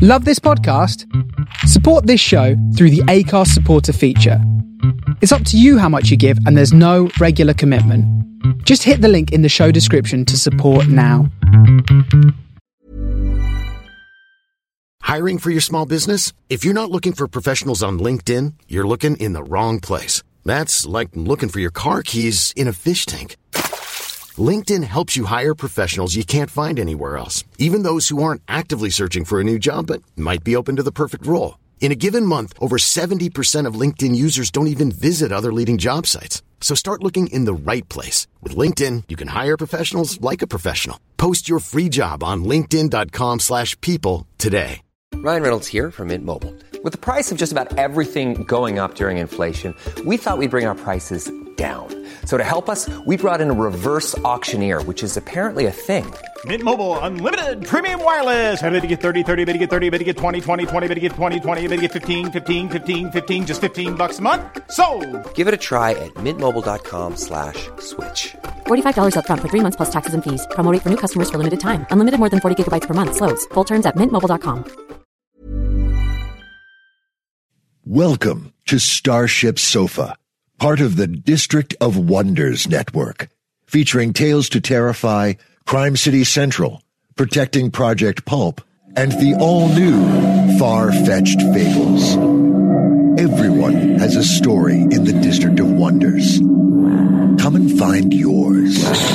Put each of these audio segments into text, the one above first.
Love this podcast? Support this show through the Acast supporter feature. It's up to you how much you give, and there's no regular commitment. Just hit the link in the show description to support now. Hiring for your small business? If you're not looking for professionals on LinkedIn, you're looking in the wrong place. That's like looking for your car keys in a fish tank. LinkedIn helps you hire professionals you can't find anywhere else, even those who aren't actively searching for a new job but might be open to the perfect role. In a given month, over 70% of LinkedIn users don't even visit other leading job sites. So start looking in the right place. With LinkedIn, you can hire professionals like a professional. Post your free job on linkedin.com/people today. Ryan Reynolds here from Mint Mobile. With the price of just about everything going up during inflation, we thought we'd bring our prices down. So to help us, we brought in a reverse auctioneer, which is apparently a thing. Mint Mobile Unlimited Premium Wireless. How to get 30, 30, bit to get 30, bit to get 20, 20, 20, bit to get 20, 20, bit to get 15, 15, 15, 15, just $15 a month? Sold! Give it a try at mintmobile.com/switch. $45 up front for 3 months plus taxes and fees. Promo rate for new customers for limited time. Unlimited more than 40 gigabytes per month. Slows full terms at mintmobile.com. Welcome to Starship Sofa, part of the District of Wonders network, featuring Tales to Terrify, Crime City Central, Protecting Project Pulp, and the all-new Far-Fetched Fables. Everyone has a story in the District of Wonders. Come and find yours.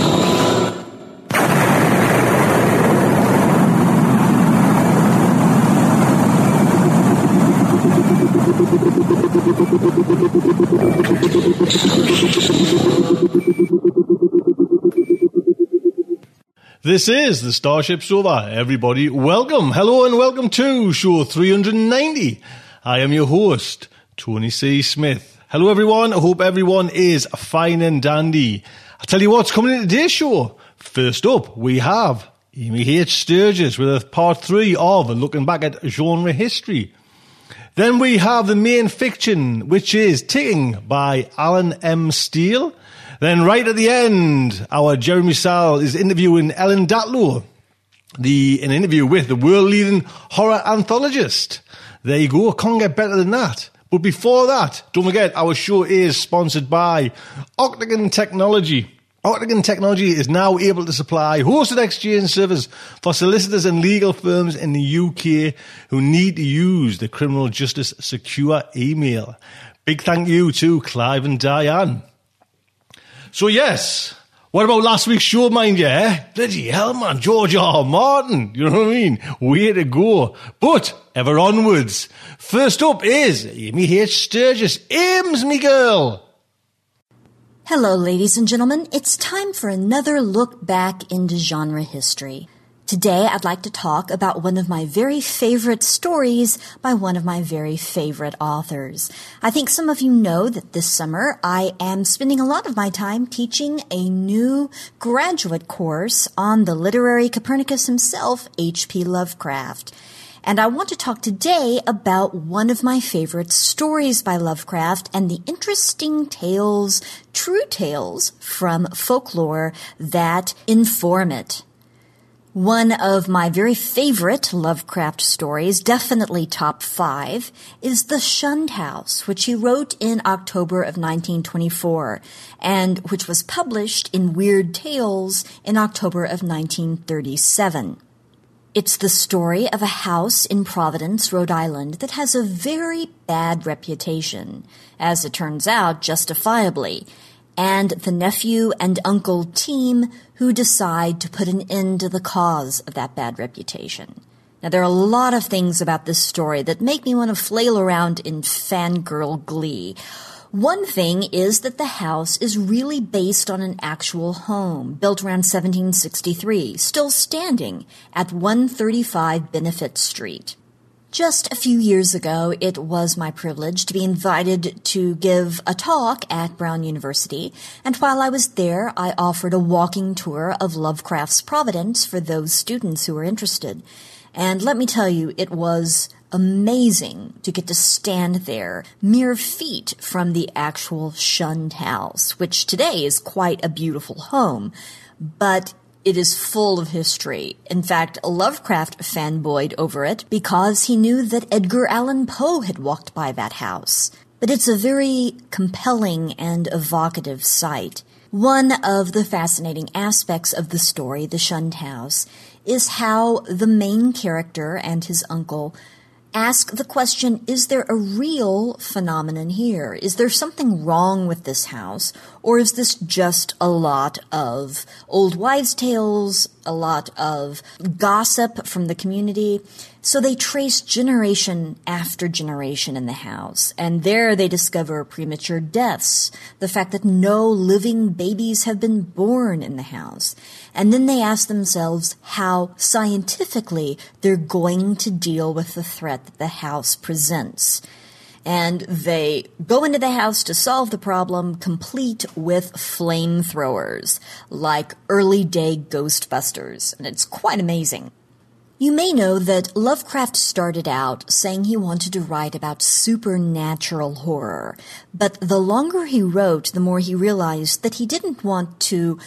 This is the Starship Sofa. Everybody, welcome, hello and welcome to show 390. I am your host, Tony C. Smith. Hello everyone, I hope everyone is fine and dandy. I'll tell you what's coming in today's show. First up, we have Amy H. Sturgis with a part 3 of Looking Back at Genre History. Then we have the main fiction, which is Ticking by Alan M. Steele. Then right at the end, our Jeremy Sall is interviewing Ellen Datlow, an interview with the world-leading horror anthologist. There you go, can't get better than that. But before that, don't forget, our show is sponsored by Octagon Technology. Octagon Technology is now able to supply hosted exchange servers for solicitors and legal firms in the UK who need to use the Criminal Justice Secure email. Big thank you to Clive and Diane. So yes, what about last week's show, mind you, eh? Bloody hell, man, George R. R. Martin, you know what I mean? Way to go. But, ever onwards. First up is Amy H. Sturgis. Ames, me girl. Hello, ladies and gentlemen. It's time for another look back into genre history. Today, I'd like to talk about one of my very favorite stories by one of my very favorite authors. I think some of you know that this summer I am spending a lot of my time teaching a new graduate course on the literary Copernicus himself, H.P. Lovecraft. And I want to talk today about one of my favorite stories by Lovecraft and the interesting tales, true tales from folklore that inform it. One of my very favorite Lovecraft stories, definitely top 5, is The Shunned House, which he wrote in October of 1924, and which was published in Weird Tales in October of 1937. It's the story of a house in Providence, Rhode Island, that has a very bad reputation, as it turns out, justifiably, and the nephew and uncle team who decide to put an end to the cause of that bad reputation. Now, there are a lot of things about this story that make me want to flail around in fangirl glee. One thing is that the house is really based on an actual home built around 1763, still standing at 135 Benefit Street. Just a few years ago, it was my privilege to be invited to give a talk at Brown University, and while I was there, I offered a walking tour of Lovecraft's Providence for those students who were interested. And let me tell you, it was amazing to get to stand there, mere feet from the actual Shunned House, which today is quite a beautiful home, but it is full of history. In fact, Lovecraft fanboyed over it because he knew that Edgar Allan Poe had walked by that house. But it's a very compelling and evocative sight. One of the fascinating aspects of the story, The Shunned House, is how the main character and his uncle ask the question, is there a real phenomenon here? Is there something wrong with this house? Or is this just a lot of old wives' tales, a lot of gossip from the community? So they trace generation after generation in the house, and there they discover premature deaths, the fact that no living babies have been born in the house. And then they ask themselves how scientifically they're going to deal with the threat that the house presents. And they go into the house to solve the problem, complete with flamethrowers, like early-day Ghostbusters, and it's quite amazing. You may know that Lovecraft started out saying he wanted to write about supernatural horror, but the longer he wrote, the more he realized that he didn't want to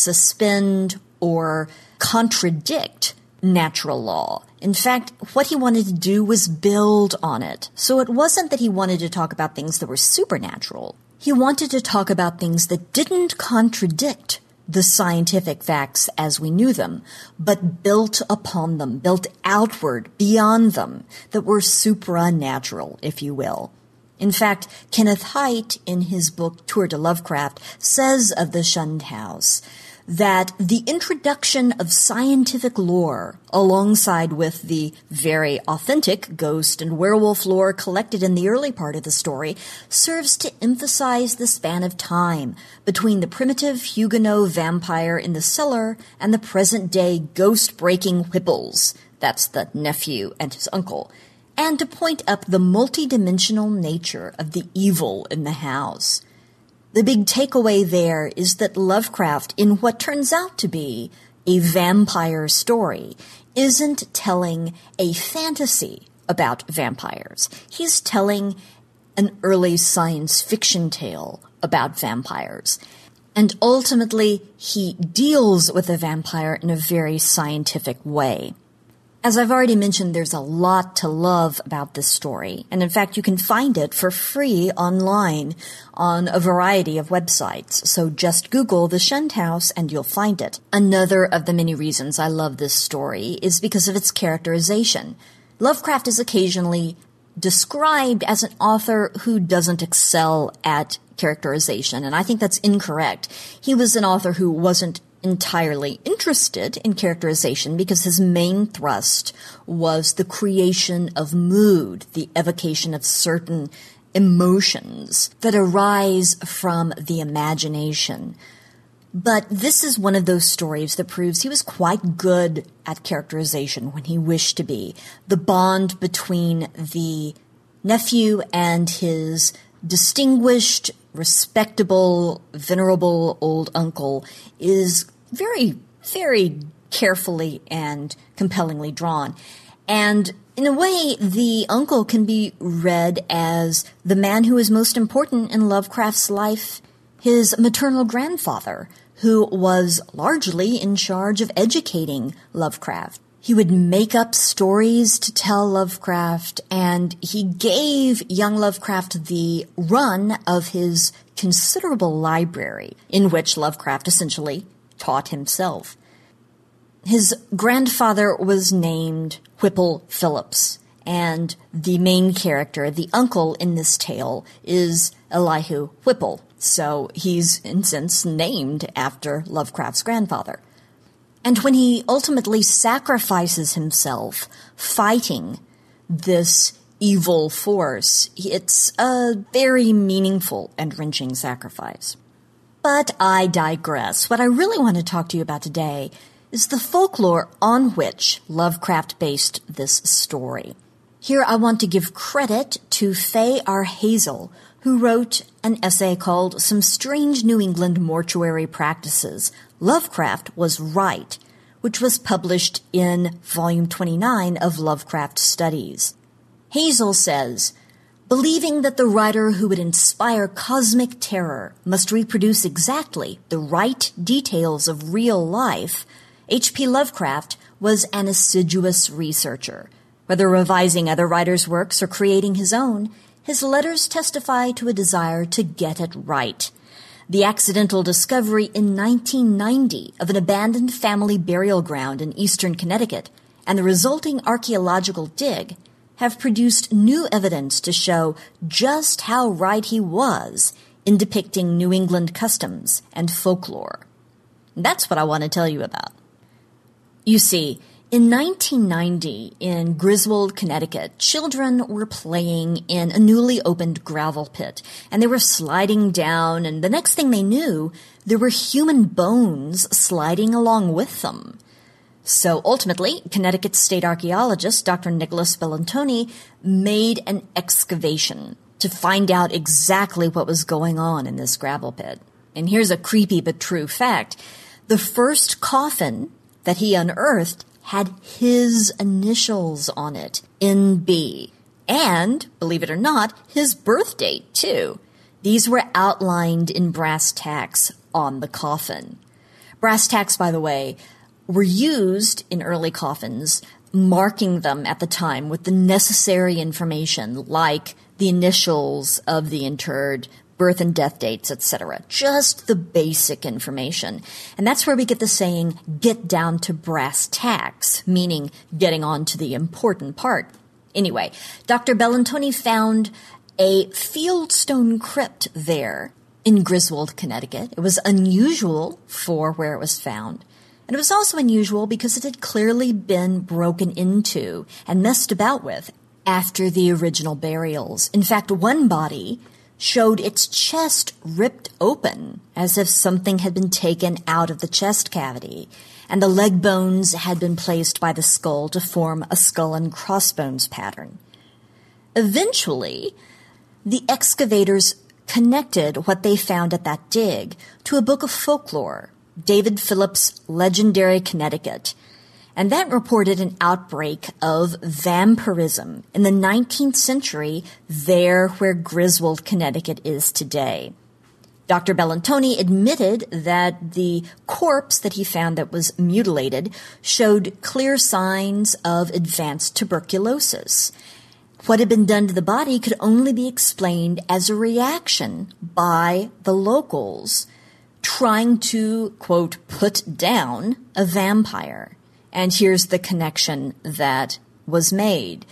suspend or contradict natural law. In fact, what he wanted to do was build on it. So it wasn't that he wanted to talk about things that were supernatural. He wanted to talk about things that didn't contradict the scientific facts as we knew them, but built upon them, built outward, beyond them, that were supranatural, if you will. In fact, Kenneth Haidt, in his book Tour de Lovecraft, says of The Shunned House that the introduction of scientific lore, alongside with the very authentic ghost and werewolf lore collected in the early part of the story, serves to emphasize the span of time between the primitive Huguenot vampire in the cellar and the present-day ghost-breaking Whipples, that's the nephew and his uncle, and to point up the multidimensional nature of the evil in the house. The big takeaway there is that Lovecraft, in what turns out to be a vampire story, isn't telling a fantasy about vampires. He's telling an early science fiction tale about vampires. And ultimately, he deals with a vampire in a very scientific way. As I've already mentioned, there's a lot to love about this story, and in fact, you can find it for free online on a variety of websites. So just Google The Shunned House and you'll find it. Another of the many reasons I love this story is because of its characterization. Lovecraft is occasionally described as an author who doesn't excel at characterization, and I think that's incorrect. He was an author who wasn't entirely interested in characterization because his main thrust was the creation of mood, the evocation of certain emotions that arise from the imagination. But this is one of those stories that proves he was quite good at characterization when he wished to be. The bond between the nephew and his distinguished, respectable, venerable old uncle is very, very carefully and compellingly drawn. And in a way, the uncle can be read as the man who is most important in Lovecraft's life, his maternal grandfather, who was largely in charge of educating Lovecraft. He would make up stories to tell Lovecraft, and he gave young Lovecraft the run of his considerable library, in which Lovecraft essentially taught himself. His grandfather was named Whipple Phillips, and the main character, the uncle in this tale, is Elihu Whipple, so he's in a sense named after Lovecraft's grandfather. And when he ultimately sacrifices himself fighting this evil force, it's a very meaningful and wrenching sacrifice. But I digress. What I really want to talk to you about today is the folklore on which Lovecraft based this story. Here I want to give credit to Faye R. Hazel, who wrote an essay called Some Strange New England Mortuary Practices. Lovecraft Was Right, which was published in Volume 29 of Lovecraft Studies. Hazel says, believing that the writer who would inspire cosmic terror must reproduce exactly the right details of real life, H.P. Lovecraft was an assiduous researcher. Whether revising other writers' works or creating his own, his letters testify to a desire to get it right. The accidental discovery in 1990 of an abandoned family burial ground in eastern Connecticut and the resulting archaeological dig have produced new evidence to show just how right he was in depicting New England customs and folklore. That's what I want to tell you about. You see, in 1990, in Griswold, Connecticut, children were playing in a newly opened gravel pit, and they were sliding down, and the next thing they knew, there were human bones sliding along with them. So ultimately, Connecticut state archaeologist Dr. Nicholas Bellantoni made an excavation to find out exactly what was going on in this gravel pit. And here's a creepy but true fact. The first coffin that he unearthed had his initials on it, NB. And, believe it or not, his birth date, too. These were outlined in brass tacks on the coffin. Brass tacks, by the way, were used in early coffins, marking them at the time with the necessary information, like the initials of the interred, birth and death dates, etc. Just the basic information. And that's where we get the saying, get down to brass tacks, meaning getting on to the important part. Anyway, Dr. Bellantoni found a fieldstone crypt there in Griswold, Connecticut. It was unusual for where it was found. And it was also unusual because it had clearly been broken into and messed about with after the original burials. In fact, one body showed its chest ripped open as if something had been taken out of the chest cavity, and the leg bones had been placed by the skull to form a skull and crossbones pattern. Eventually, the excavators connected what they found at that dig to a book of folklore, David Phillips' Legendary Connecticut, and that reported an outbreak of vampirism in the 19th century there where Griswold, Connecticut is today. Dr. Bellantoni admitted that the corpse that he found that was mutilated showed clear signs of advanced tuberculosis. What had been done to the body could only be explained as a reaction by the locals trying to, quote, put down a vampire. And here's the connection that was made.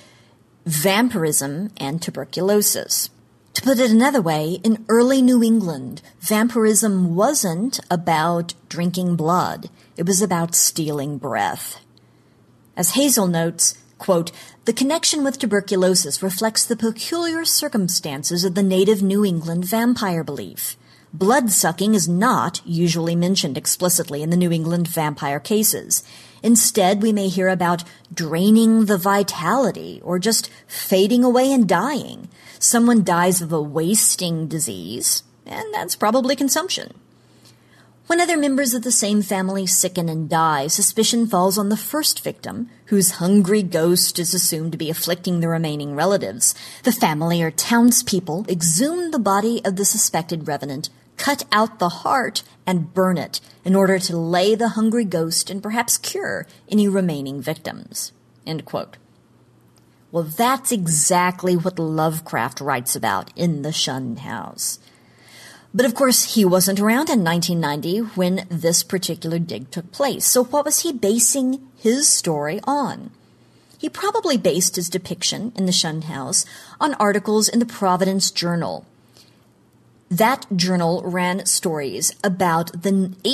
Vampirism and tuberculosis. To put it another way, in early New England, vampirism wasn't about drinking blood. It was about stealing breath. As Hazel notes, quote, the connection with tuberculosis reflects the peculiar circumstances of the native New England vampire belief. Blood-sucking is not usually mentioned explicitly in the New England vampire cases. Instead, we may hear about draining the vitality or just fading away and dying. Someone dies of a wasting disease, and that's probably consumption. When other members of the same family sicken and die, suspicion falls on the first victim, whose hungry ghost is assumed to be afflicting the remaining relatives. The family or townspeople exhume the body of the suspected revenant, cut out the heart, and burn it in order to lay the hungry ghost and perhaps cure any remaining victims. End quote. Well, that's exactly what Lovecraft writes about in The Shunned House. But of course, he wasn't around in 1990 when this particular dig took place. So what was he basing his story on? He probably based his depiction in The Shunned House on articles in the Providence Journal. That journal ran stories about the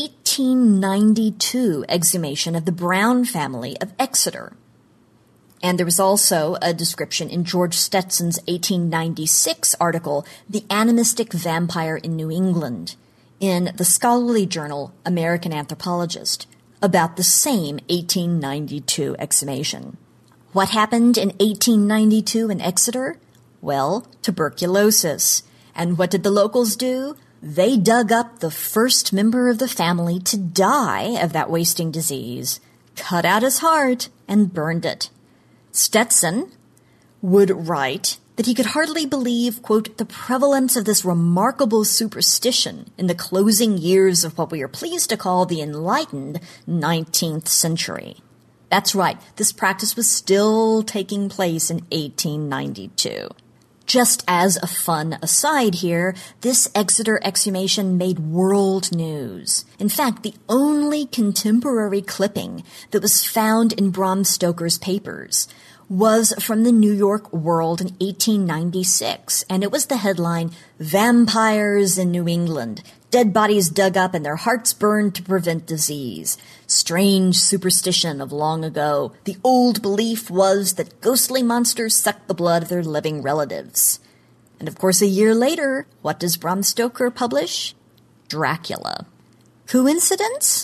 1892 exhumation of the Brown family of Exeter. And there was also a description in George Stetson's 1896 article, The Animistic Vampire in New England, in the scholarly journal American Anthropologist, about the same 1892 exhumation. What happened in 1892 in Exeter? Well, tuberculosis. And what did the locals do? They dug up the first member of the family to die of that wasting disease, cut out his heart, and burned it. Stetson would write that he could hardly believe, quote, the prevalence of this remarkable superstition in the closing years of what we are pleased to call the enlightened 19th century. That's right, this practice was still taking place in 1892. Just as a fun aside here, this Exeter exhumation made world news. In fact, the only contemporary clipping that was found in Bram Stoker's papers was from the New York World in 1896, and it was the headline, "Vampires in New England. Dead bodies dug up and their hearts burned to prevent disease. Strange superstition of long ago. The old belief was that ghostly monsters sucked the blood of their living relatives." And of course, a year later, what does Bram Stoker publish? Dracula. Coincidence?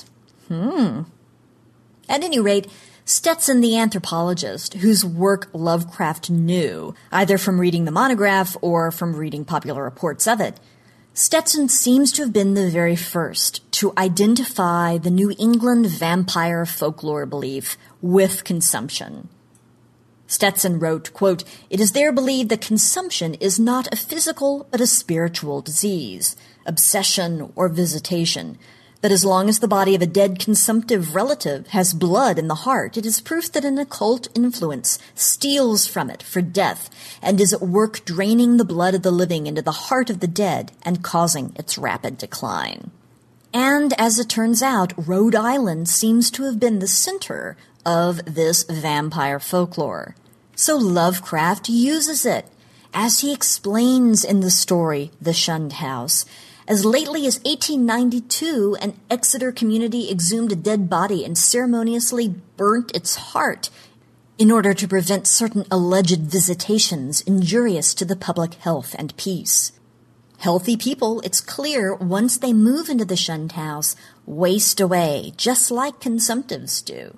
At any rate, Stetson the anthropologist, whose work Lovecraft knew, either from reading the monograph or from reading popular reports of it, Stetson seems to have been the very first to identify the New England vampire folklore belief with consumption. Stetson wrote, quote, "It is there believed that consumption is not a physical but a spiritual disease, obsession or visitation, that as long as the body of a dead consumptive relative has blood in the heart, it is proof that an occult influence steals from it for death and is at work draining the blood of the living into the heart of the dead and causing its rapid decline." And as it turns out, Rhode Island seems to have been the center of this vampire folklore. So Lovecraft uses it, as he explains in the story The Shunned House. As lately as 1892, an Exeter community exhumed a dead body and ceremoniously burnt its heart in order to prevent certain alleged visitations injurious to the public health and peace. Healthy people, it's clear, once they move into the Shunned House, waste away, just like consumptives do.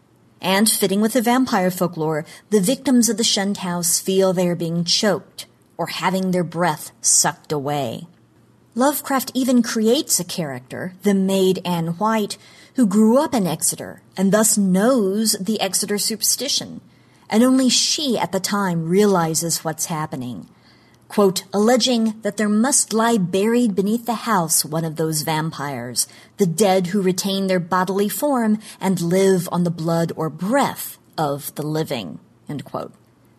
And fitting with the vampire folklore, the victims of the Shunned House feel they are being choked or having their breath sucked away. Lovecraft even creates a character, the maid Anne White, who grew up in Exeter and thus knows the Exeter superstition, and only she at the time realizes what's happening. Quote, alleging that there must lie buried beneath the house one of those vampires, the dead who retain their bodily form and live on the blood or breath of the living, end quote.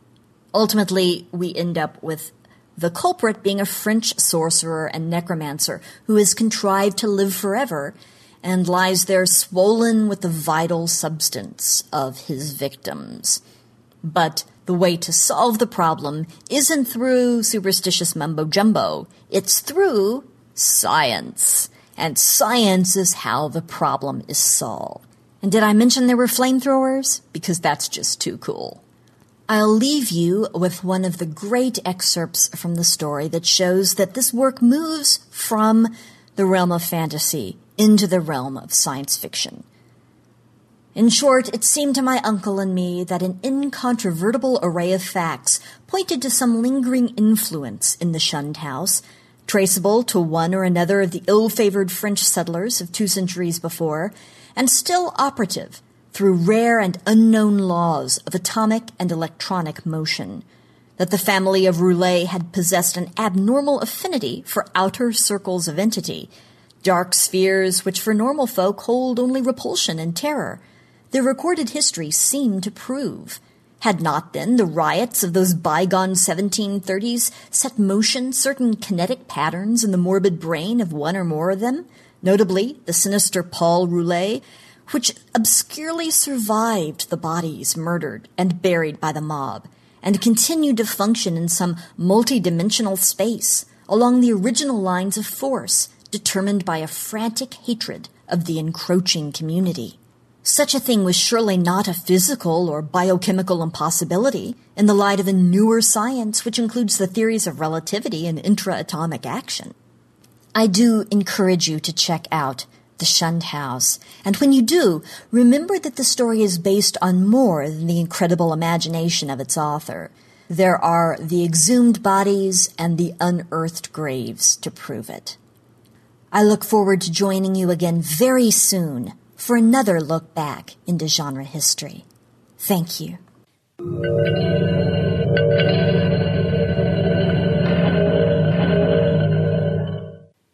Ultimately, we end up with the culprit being a French sorcerer and necromancer who has contrived to live forever and lies there swollen with the vital substance of his victims. But the way to solve the problem isn't through superstitious mumbo-jumbo. It's through science. And science is how the problem is solved. And did I mention there were flamethrowers? Because that's just too cool. I'll leave you with one of the great excerpts from the story that shows that this work moves from the realm of fantasy into the realm of science fiction. In short, it seemed to my uncle and me that an incontrovertible array of facts pointed to some lingering influence in the Shunned House, traceable to one or another of the ill-favored French settlers of 2 centuries before, and still operative through rare and unknown laws of atomic and electronic motion, that the family of Roulet had possessed an abnormal affinity for outer circles of entity, dark spheres which for normal folk hold only repulsion and terror. Their recorded history seemed to prove. Had not, then, the riots of those bygone 1730s set motion certain kinetic patterns in the morbid brain of one or more of them, notably the sinister Paul Roulet, which obscurely survived the bodies murdered and buried by the mob, and continued to function in some multi-dimensional space along the original lines of force determined by a frantic hatred of the encroaching community. Such a thing was surely not a physical or biochemical impossibility in the light of a newer science which includes the theories of relativity and intra-atomic action. I do encourage you to check out The Shunned House, and when you do, remember that the story is based on more than the incredible imagination of its author. There are the exhumed bodies and the unearthed graves to prove it. I look forward to joining you again very soon for another look back into genre history. Thank you.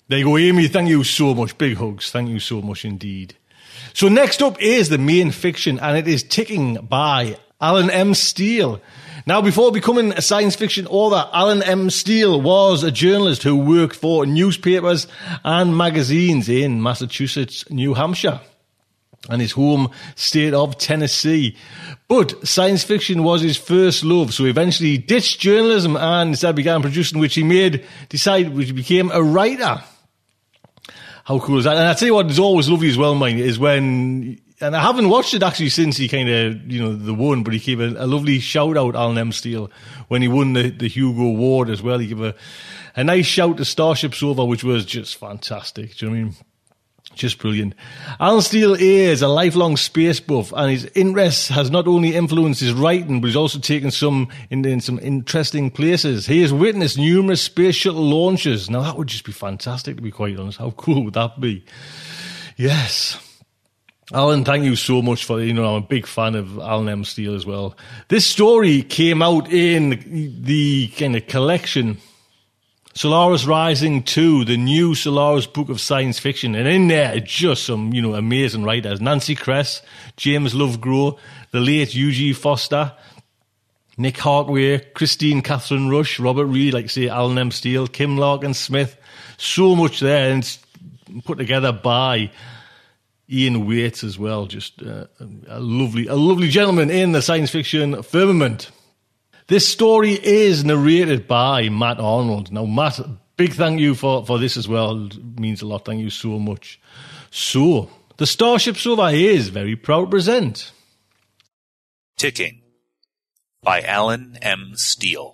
There you go, Amy. Thank you so much. Big hugs. Thank you so much indeed. So next up is the main fiction, and it is Ticking by Alan M. Steele. Now, before becoming a science fiction author, Alan M. Steele was a journalist who worked for newspapers and magazines in Massachusetts, New Hampshire, and his home state of Tennessee. But science fiction was his first love, so he eventually ditched journalism and instead began producing, which he became a writer. How cool is that? And I tell you what is always lovely as well, mine, is when, and I haven't watched it actually since he kind of, the won, but he gave a lovely shout out, Alan M. Steele, when he won the Hugo Award as well. He gave a nice shout to Starship Sofa, which was just fantastic. Do you know what I mean? Just brilliant. Alan Steele is a lifelong space buff, and his interest has not only influenced his writing, but he's also taken some in some interesting places. He has witnessed numerous space shuttle launches. Now, that would just be fantastic, to be quite honest. How cool would that be? Yes. Alan, thank you so much for, I'm a big fan of Alan M. Steele as well. This story came out in the kind of collection Solaris Rising 2, the new Solaris book of science fiction. And in there, it's just some, amazing writers. Nancy Kress, James Lovegrove, the late Eugene Foster, Nick Hartway, Christine Catherine Rush, Robert Reed, like say Alan M. Steele, Kim Larkin Smith. So much there, and it's put together by Ian Waite as well. Just a lovely gentleman in the science fiction firmament. This story is narrated by Matt Arnold. Now, Matt, big thank you for this as well. It means a lot. Thank you so much. So, the Starship Sofa is very proud to present Ticking by Alan M. Steele.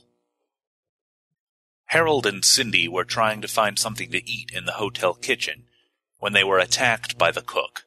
Harold and Cindy were trying to find something to eat in the hotel kitchen when they were attacked by the cook.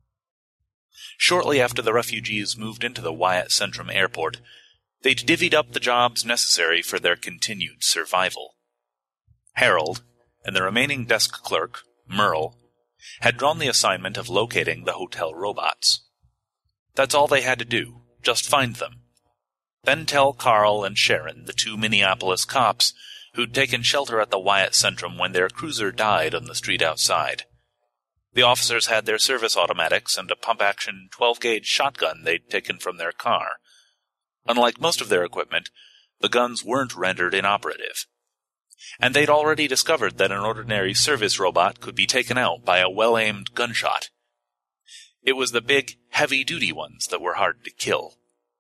Shortly after the refugees moved into the Wyatt Centrum airport, they'd divvied up the jobs necessary for their continued survival. Harold, and the remaining desk clerk, Merle, had drawn the assignment of locating the hotel robots. That's all they had to do, just find them. Then tell Carl and Sharon, the two Minneapolis cops, who'd taken shelter at the Wyatt Centrum when their cruiser died on the street outside. The officers had their service automatics and a pump-action 12-gauge shotgun they'd taken from their car. Unlike most of their equipment, the guns weren't rendered inoperative. And they'd already discovered that an ordinary service robot could be taken out by a well-aimed gunshot. It was the big, heavy-duty ones that were hard to kill.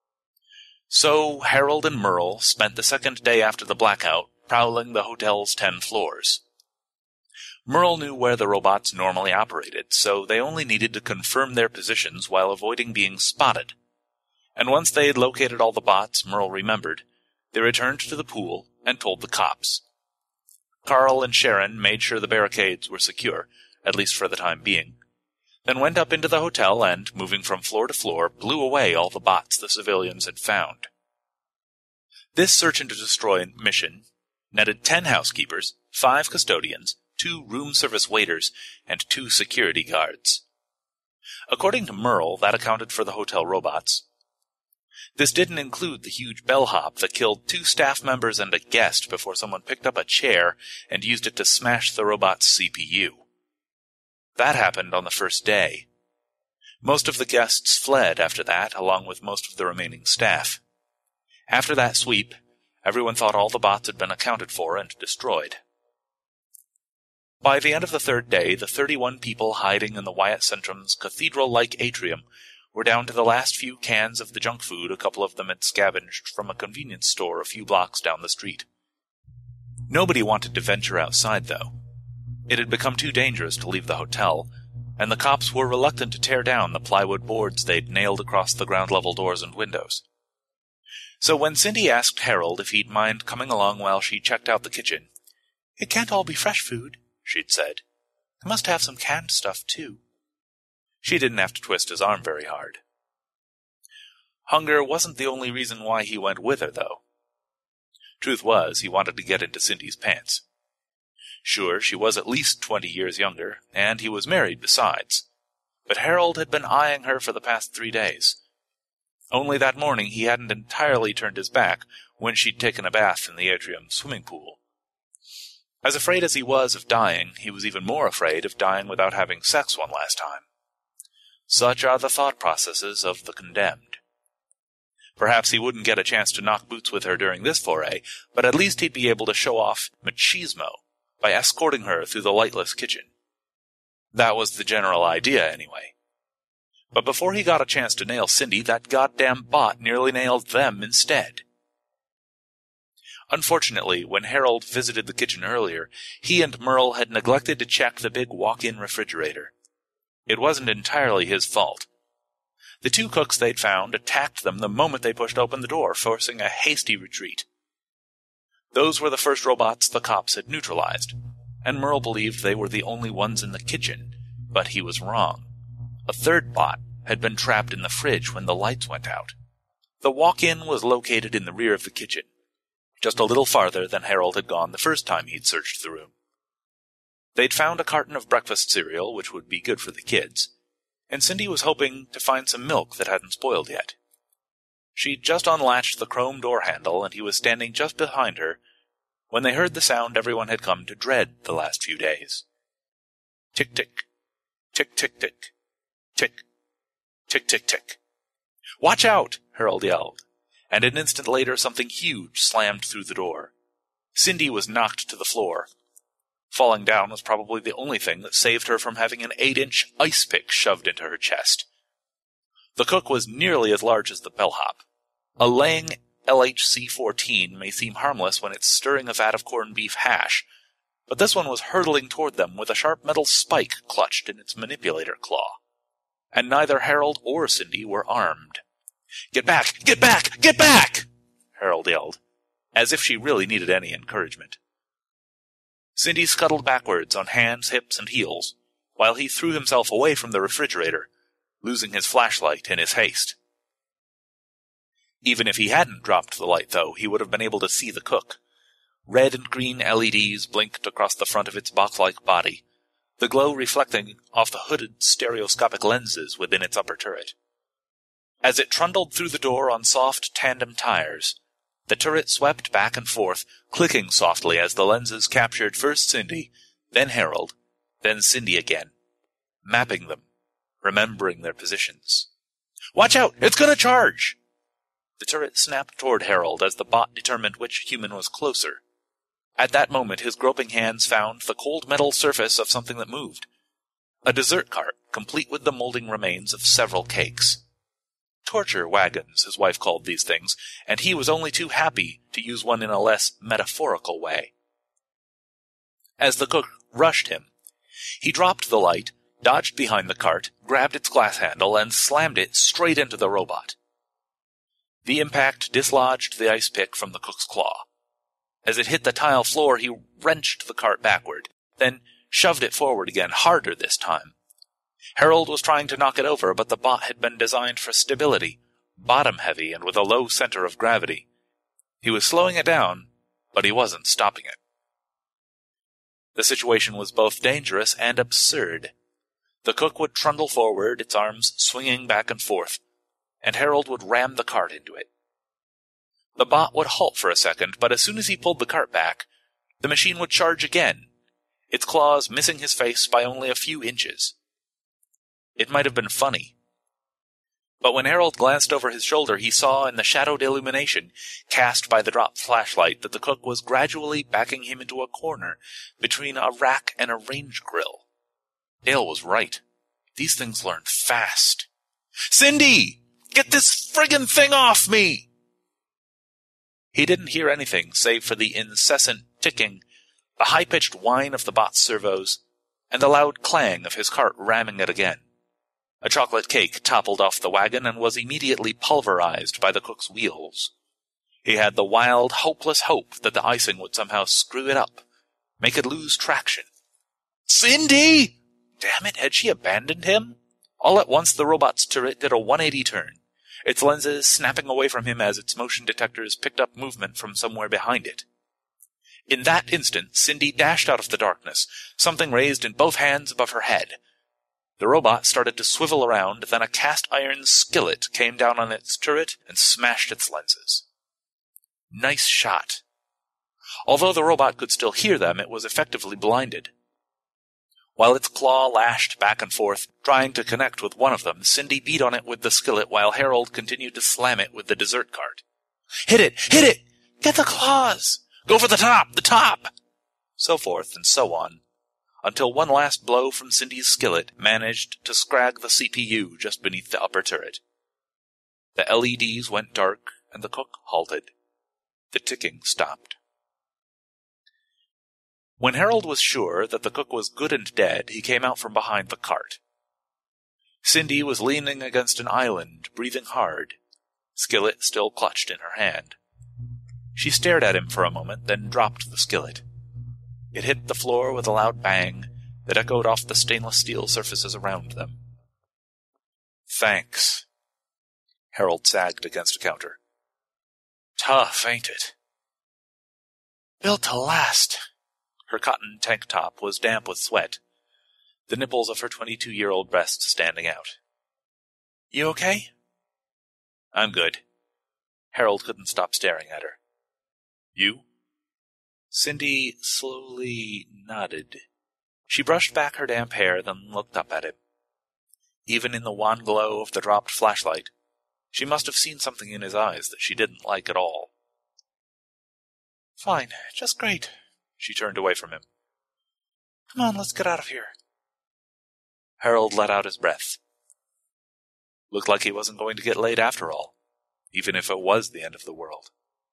So Harold and Merle spent the second day after the blackout prowling the hotel's 10 floors. Merle knew where the robots normally operated, so they only needed to confirm their positions while avoiding being spotted. And once they had located all the bots Merle remembered, they returned to the pool and told the cops. Carl and Sharon made sure the barricades were secure, at least for the time being, then went up into the hotel and, moving from floor to floor, blew away all the bots the civilians had found. This search and destroy mission netted 10 housekeepers, 5 custodians, 2 room service waiters, and 2 security guards. According to Merle, that accounted for the hotel robots. This didn't include the huge bellhop that killed 2 staff members and a guest before someone picked up a chair and used it to smash the robot's CPU. That happened on the first day. Most of the guests fled after that, along with most of the remaining staff. After that sweep, everyone thought all the bots had been accounted for and destroyed. By the end of the third day, the 31 people hiding in the Wyatt Centrum's cathedral-like atrium were down to the last few cans of the junk food a couple of them had scavenged from a convenience store a few blocks down the street. Nobody wanted to venture outside, though. It had become too dangerous to leave the hotel, and the cops were reluctant to tear down the plywood boards they'd nailed across the ground-level doors and windows. So when Cindy asked Harold if he'd mind coming along while she checked out the kitchen, "It can't all be fresh food," she'd said. "I must have some canned stuff, too." She didn't have to twist his arm very hard. Hunger wasn't the only reason why he went with her, though. Truth was, he wanted to get into Cindy's pants. Sure, she was at least 20 years younger, and he was married besides. But Harold had been eyeing her for the past 3 days. Only that morning he hadn't entirely turned his back when she'd taken a bath in the atrium swimming pool. As afraid as he was of dying, he was even more afraid of dying without having sex one last time. Such are the thought processes of the condemned. Perhaps he wouldn't get a chance to knock boots with her during this foray, but at least he'd be able to show off machismo by escorting her through the lightless kitchen. That was the general idea, anyway. But before he got a chance to nail Cindy, that goddamn bot nearly nailed them instead. Unfortunately, when Harold visited the kitchen earlier, he and Merle had neglected to check the big walk-in refrigerator. It wasn't entirely his fault. The two cooks they'd found attacked them the moment they pushed open the door, forcing a hasty retreat. Those were the first robots the cops had neutralized, and Merle believed they were the only ones in the kitchen, but he was wrong. A third bot had been trapped in the fridge when the lights went out. The walk-in was located in the rear of the kitchen, just a little farther than Harold had gone the first time he'd searched the room. They'd found a carton of breakfast cereal, which would be good for the kids, and Cindy was hoping to find some milk that hadn't spoiled yet. She'd just unlatched the chrome door handle, and he was standing just behind her when they heard the sound everyone had come to dread the last few days. Tick-tick, tick-tick-tick, tick, tick-tick-tick. "Watch out!" Harold yelled, and an instant later something huge slammed through the door. Cindy was knocked to the floor. Falling down was probably the only thing that saved her from having an 8-inch ice pick shoved into her chest. The cook was nearly as large as the bellhop. A Lang LHC-14 may seem harmless when it's stirring a vat of corned beef hash, but this one was hurtling toward them with a sharp metal spike clutched in its manipulator claw. And neither Harold or Cindy were armed. "Get back! Get back! Get back!" Harold yelled, as if she really needed any encouragement. Cindy scuttled backwards on hands, hips, and heels, while he threw himself away from the refrigerator, losing his flashlight in his haste. Even if he hadn't dropped the light, though, he would have been able to see the cook. Red and green LEDs blinked across the front of its box-like body, the glow reflecting off the hooded stereoscopic lenses within its upper turret. As it trundled through the door on soft tandem tires, the turret swept back and forth, clicking softly as the lenses captured first Cindy, then Harold, then Cindy again, mapping them, remembering their positions. "Watch out! It's gonna charge!" The turret snapped toward Harold as the bot determined which human was closer. At that moment, his groping hands found the cold metal surface of something that moved. A dessert cart, complete with the molding remains of several cakes. Torture wagons, his wife called these things, and he was only too happy to use one in a less metaphorical way. As the cook rushed him, he dropped the light, dodged behind the cart, grabbed its glass handle, and slammed it straight into the robot. The impact dislodged the ice pick from the cook's claw. As it hit the tile floor, he wrenched the cart backward, then shoved it forward again, harder this time. Harold was trying to knock it over, but the bot had been designed for stability, bottom-heavy and with a low center of gravity. He was slowing it down, but he wasn't stopping it. The situation was both dangerous and absurd. The cook would trundle forward, its arms swinging back and forth, and Harold would ram the cart into it. The bot would halt for a second, but as soon as he pulled the cart back, the machine would charge again, its claws missing his face by only a few inches. It might have been funny. But when Harold glanced over his shoulder, he saw in the shadowed illumination cast by the dropped flashlight that the cook was gradually backing him into a corner between a rack and a range grill. Dale was right. These things learn fast. "Cindy! Get this friggin' thing off me!" He didn't hear anything save for the incessant ticking, the high-pitched whine of the bot's servos, and the loud clang of his cart ramming it again. A chocolate cake toppled off the wagon and was immediately pulverized by the cook's wheels. He had the wild, hopeless hope that the icing would somehow screw it up, make it lose traction. "Cindy!" Damn it, had she abandoned him? All at once the robot's turret did a 180 turn, its lenses snapping away from him as its motion detectors picked up movement from somewhere behind it. In that instant, Cindy dashed out of the darkness, something raised in both hands above her head. The robot started to swivel around, then a cast-iron skillet came down on its turret and smashed its lenses. Nice shot. Although the robot could still hear them, it was effectively blinded. While its claw lashed back and forth, trying to connect with one of them, Cindy beat on it with the skillet while Harold continued to slam it with the dessert cart. "Hit it! Hit it! Get the claws! Go for the top! The top!" So forth and so on, until one last blow from Cindy's skillet managed to scrag the CPU just beneath the upper turret. The LEDs went dark, and the cook halted. The ticking stopped. When Harold was sure that the cook was good and dead, he came out from behind the cart. Cindy was leaning against an island, breathing hard, skillet still clutched in her hand. She stared at him for a moment, then dropped the skillet. It hit the floor with a loud bang that echoed off the stainless steel surfaces around them. "Thanks." Harold sagged against a counter. "Tough, ain't it?" "Built to last." Her cotton tank top was damp with sweat, the nipples of her 22-year-old breast standing out. "You okay?" "I'm good." Harold couldn't stop staring at her. "You?" Cindy slowly nodded. She brushed back her damp hair, then looked up at him. Even in the wan glow of the dropped flashlight, she must have seen something in his eyes that she didn't like at all. "Fine, just great." She turned away from him. "Come on, let's get out of here." Harold let out his breath. Looked like he wasn't going to get laid after all, even if it was the end of the world.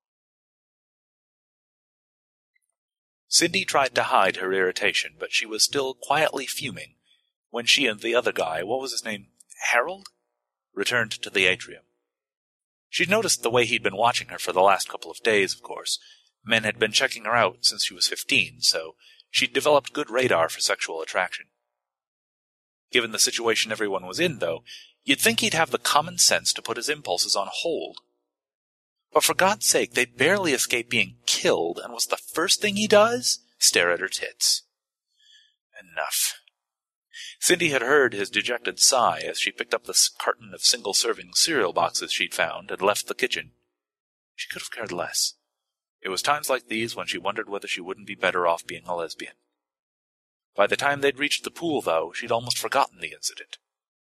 Cindy tried to hide her irritation, but she was still quietly fuming when she and the other guy, what was his name, Harold, returned to the atrium. She'd noticed the way he'd been watching her for the last couple of days, of course. Men had been checking her out since she was 15, so she'd developed good radar for sexual attraction. Given the situation everyone was in, though, you'd think he'd have the common sense to put his impulses on hold. But for God's sake, they barely escape being killed, and what's the first thing he does? Stare at her tits. Enough. Cindy had heard his dejected sigh as she picked up the carton of single-serving cereal boxes she'd found and left the kitchen. She could have cared less. It was times like these when she wondered whether she wouldn't be better off being a lesbian. By the time they'd reached the pool, though, she'd almost forgotten the incident.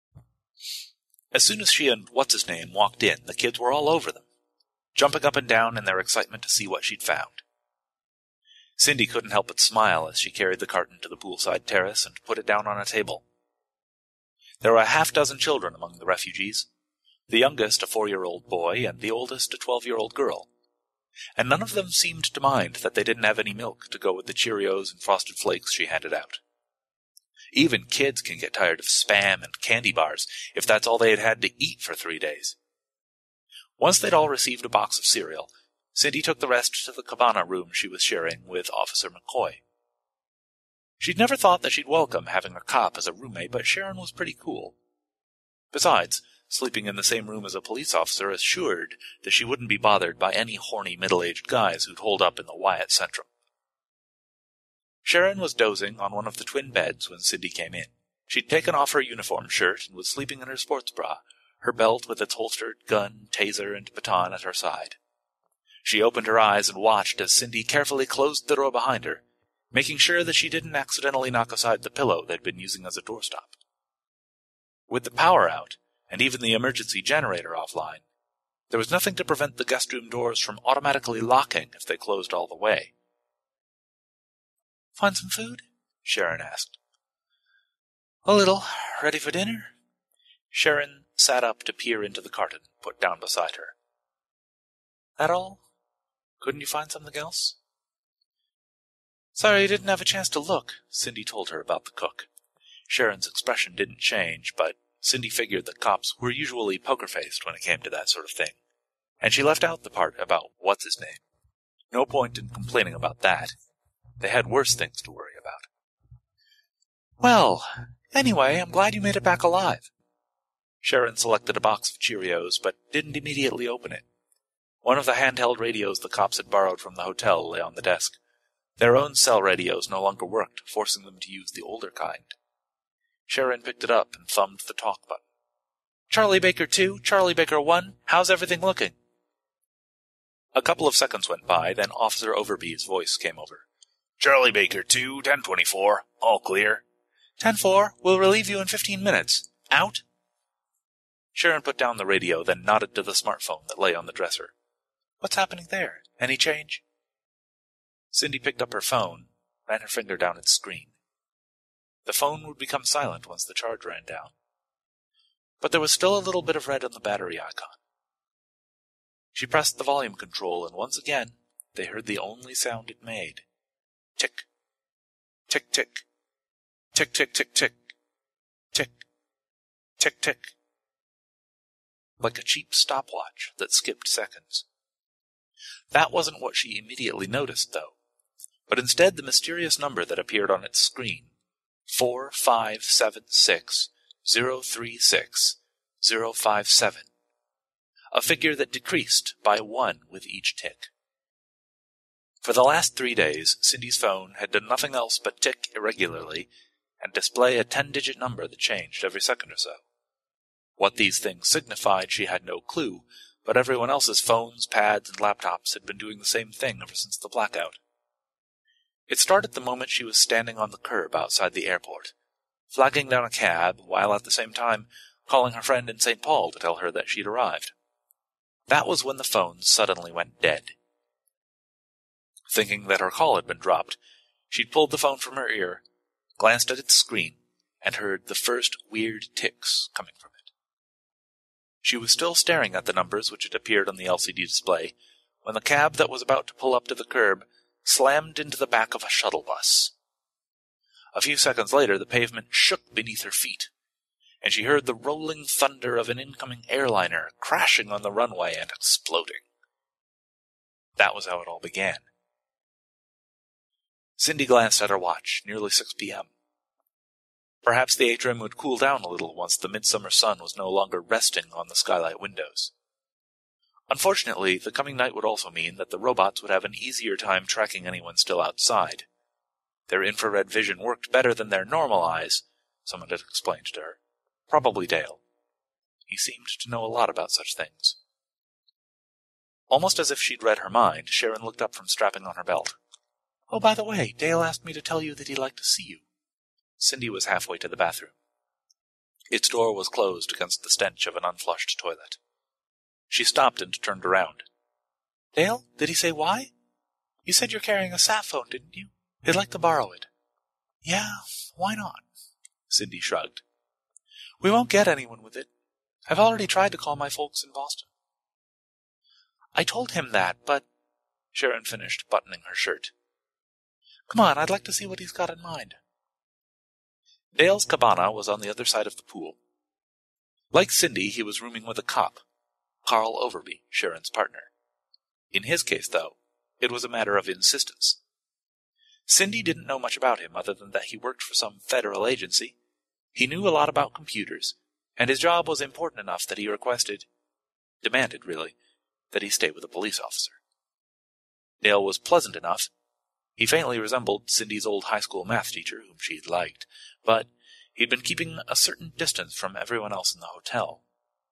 As soon as she and what's-his-name walked in, the kids were all over them, jumping up and down in their excitement to see what she'd found. Cindy couldn't help but smile as she carried the carton to the poolside terrace and put it down on a table. There were a half-dozen children among the refugees, the youngest a 4-year-old boy and the oldest a 12-year-old girl. And none of them seemed to mind that they didn't have any milk to go with the Cheerios and Frosted Flakes she handed out. Even kids can get tired of Spam and candy bars if that's all they had had to eat for 3 days. Once they'd all received a box of cereal, Cindy took the rest to the cabana room she was sharing with Officer McCoy. She'd never thought that she'd welcome having a cop as a roommate, but Sharon was pretty cool. Besides, sleeping in the same room as a police officer assured that she wouldn't be bothered by any horny middle-aged guys who'd holed up in the Wyatt Centrum. Sharon was dozing on one of the twin beds when Cindy came in. She'd taken off her uniform shirt and was sleeping in her sports bra, her belt with its holstered gun, taser, and baton at her side. She opened her eyes and watched as Cindy carefully closed the door behind her, making sure that she didn't accidentally knock aside the pillow they'd been using as a doorstop. With the power out, and even the emergency generator offline, there was nothing to prevent the guest room doors from automatically locking if they closed all the way. "Find some food?" Sharon asked. "A little. Ready for dinner?" Sharon sat up to peer into the carton put down beside her. "That all? Couldn't you find something else?" "Sorry you didn't have a chance to look," Cindy told her about the cook. Sharon's expression didn't change, but Cindy figured that cops were usually poker-faced when it came to that sort of thing, and she left out the part about what's-his-name. No point in complaining about that. They had worse things to worry about. "Well, anyway, I'm glad you made it back alive." Sharon selected a box of Cheerios, but didn't immediately open it. One of the handheld radios the cops had borrowed from the hotel lay on the desk. Their own cell radios no longer worked, forcing them to use the older kind. Sharon picked it up and thumbed the talk button. "Charlie Baker 2, Charlie Baker 1, how's everything looking?" A couple of seconds went by, then Officer Overby's voice came over. "Charlie Baker 2, 1024. All clear." 10-4, we'll relieve you in 15 minutes. Out? Sharon put down the radio, then nodded to the smartphone that lay on the dresser. "What's happening there? Any change?" Cindy picked up her phone, ran her finger down its screen. The phone would become silent once the charge ran down. But there was still a little bit of red on the battery icon. She pressed the volume control, and once again they heard the only sound it made. Tick. Tick, tick. Tick, tick, tick, tick. Tick. Tick, tick. Like a cheap stopwatch that skipped seconds. That wasn't what she immediately noticed, though, but instead the mysterious number that appeared on its screen. 4576036 a figure that decreased by 1 with each tick. For the last 3 days, Cindy's phone had done nothing else but tick irregularly and display a 10-digit number that changed every second or so. What these things signified she had no clue, but everyone else's phones, pads, and laptops had been doing the same thing ever since the blackout. It started the moment she was standing on the curb outside the airport, flagging down a cab, while at the same time calling her friend in St. Paul to tell her that she'd arrived. That was when the phone suddenly went dead. Thinking that her call had been dropped, she'd pulled the phone from her ear, glanced at its screen, and heard the first weird ticks coming from it. She was still staring at the numbers which had appeared on the LCD display when the cab that was about to pull up to the curb slammed into the back of a shuttle bus. A few seconds later, the pavement shook beneath her feet, and she heard the rolling thunder of an incoming airliner crashing on the runway and exploding. That was how it all began. Cindy glanced at her watch, nearly 6 p.m. Perhaps the atrium would cool down a little once the midsummer sun was no longer resting on the skylight windows. Unfortunately, the coming night would also mean that the robots would have an easier time tracking anyone still outside. Their infrared vision worked better than their normal eyes, someone had explained to her. Probably Dale. He seemed to know a lot about such things. Almost as if she'd read her mind, Sharon looked up from strapping on her belt. "Oh, by the way, Dale asked me to tell you that he'd like to see you." Cindy was halfway to the bathroom. Its door was closed against the stench of an unflushed toilet. She stopped and turned around. "Dale, did he say why? You said you're carrying a sat phone, didn't you? He'd like to borrow it." "Yeah, why not?" Cindy shrugged. "We won't get anyone with it. I've already tried to call my folks in Boston." "I told him that, but—" Sharon finished buttoning her shirt. "Come on, I'd like to see what he's got in mind." Dale's cabana was on the other side of the pool. Like Cindy, he was rooming with a cop, Carl Overby, Sharon's partner. In his case, though, it was a matter of insistence. Cindy didn't know much about him other than that he worked for some federal agency. He knew a lot about computers, and his job was important enough that he demanded, really, that he stay with a police officer. Dale was pleasant enough. He faintly resembled Cindy's old high school math teacher, whom she'd liked, but he'd been keeping a certain distance from everyone else in the hotel.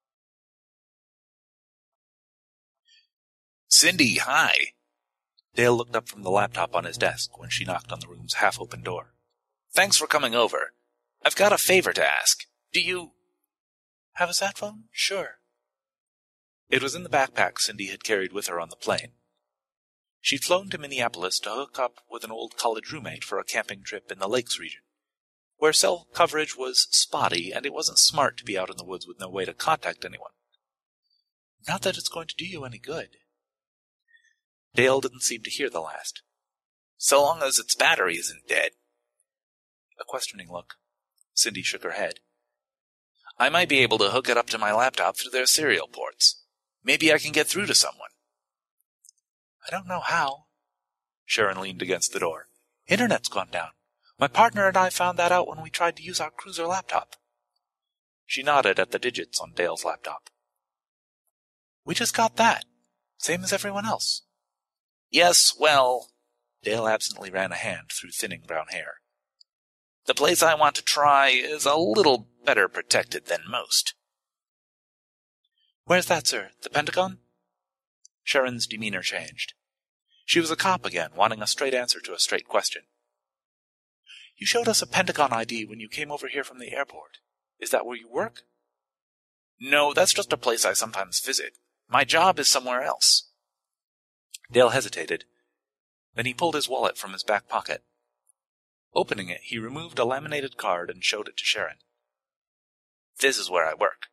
"Cindy, hi!" Dale looked up from the laptop on his desk when she knocked on the room's half-open door. "Thanks for coming over. I've got a favor to ask. Do you—" "Have a sat phone? Sure." It was in the backpack Cindy had carried with her on the plane. She'd flown to Minneapolis to hook up with an old college roommate for a camping trip in the Lakes region, where cell coverage was spotty and it wasn't smart to be out in the woods with no way to contact anyone. "Not that it's going to do you any good." Dale didn't seem to hear the last. "So long as its battery isn't dead." A questioning look. Cindy shook her head. "I might be able to hook it up to my laptop through their serial ports. Maybe I can get through to someone." "I don't know how." Sharon leaned against the door. "Internet's gone down. My partner and I found that out when we tried to use our cruiser laptop." She nodded at the digits on Dale's laptop. "We just got that. Same as everyone else." "Yes, well—" Dale absently ran a hand through thinning brown hair. "The place I want to try is a little better protected than most." "Where's that, sir? The Pentagon?" Sharon's demeanor changed. She was a cop again, wanting a straight answer to a straight question. You showed us a Pentagon ID when you came over here from the airport. Is that where you work? No, that's just a place I sometimes visit. My job is somewhere else. Dale hesitated. Then he pulled his wallet from his back pocket. Opening it, he removed a laminated card and showed it to Sharon. This is where I work.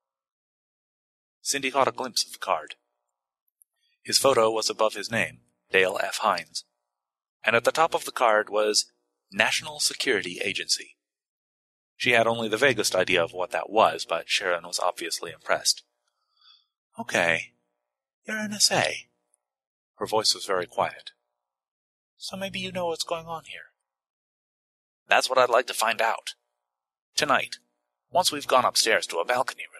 Cindy caught a glimpse of the card. His photo was above his name, Dale F. Hines, and at the top of the card was National Security Agency. She had only the vaguest idea of what that was, but Sharon was obviously impressed. Okay, you're NSA. Her voice was very quiet. So maybe you know what's going on here. That's what I'd like to find out. Tonight, once we've gone upstairs to a balcony room.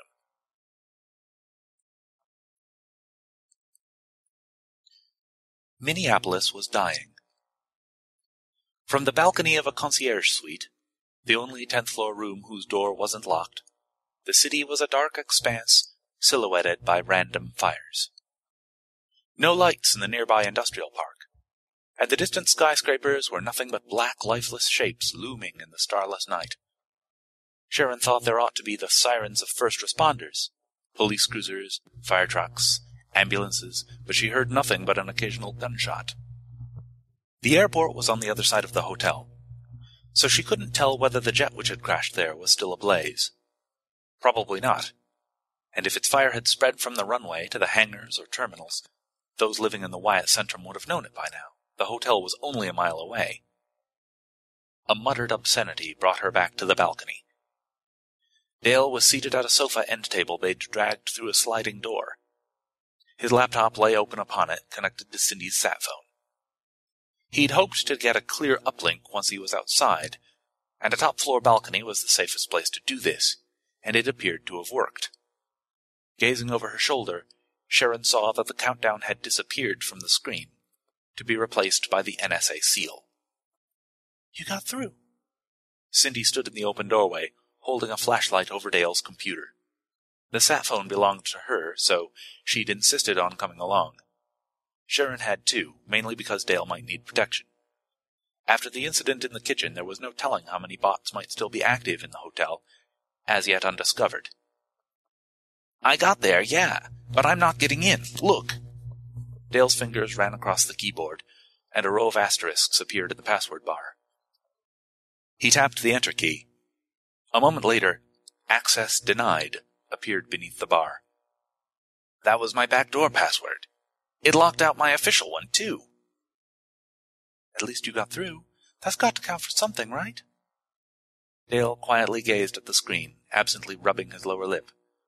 Minneapolis was dying. From the balcony of a concierge suite, the only 10th-floor room whose door wasn't locked, the city was a dark expanse silhouetted by random fires. No lights in the nearby industrial park, and the distant skyscrapers were nothing but black, lifeless shapes looming in the starless night. Sharon thought there ought to be the sirens of first responders, police cruisers, fire trucks, ambulances, but she heard nothing but an occasional gunshot. The airport was on the other side of the hotel, so she couldn't tell whether the jet which had crashed there was still ablaze. Probably not, and if its fire had spread from the runway to the hangars or terminals, those living in the Wyatt Centrum would have known it by now. The hotel was only a mile away. A muttered obscenity brought her back to the balcony. Dale was seated at a sofa end table they'd dragged through a sliding door. His laptop lay open upon it, connected to Cindy's sat phone. He'd hoped to get a clear uplink once he was outside, and a top-floor balcony was the safest place to do this, and it appeared to have worked. Gazing over her shoulder, Sharon saw that the countdown had disappeared from the screen, to be replaced by the NSA seal. You got through. Cindy stood in the open doorway, holding a flashlight over Dale's computer. The sat phone belonged to her, so she'd insisted on coming along. Sharon had too, mainly because Dale might need protection. After the incident in the kitchen, there was no telling how many bots might still be active in the hotel, as yet undiscovered. I got there, yeah, but I'm not getting in. Look! Dale's fingers ran across the keyboard, and a row of asterisks appeared in the password bar. He tapped the enter key. A moment later, access denied appeared beneath the bar. That was my backdoor password. It locked out my official one, too. At least you got through. That's got to count for something, right? Dale quietly gazed at the screen, absently rubbing his lower lip.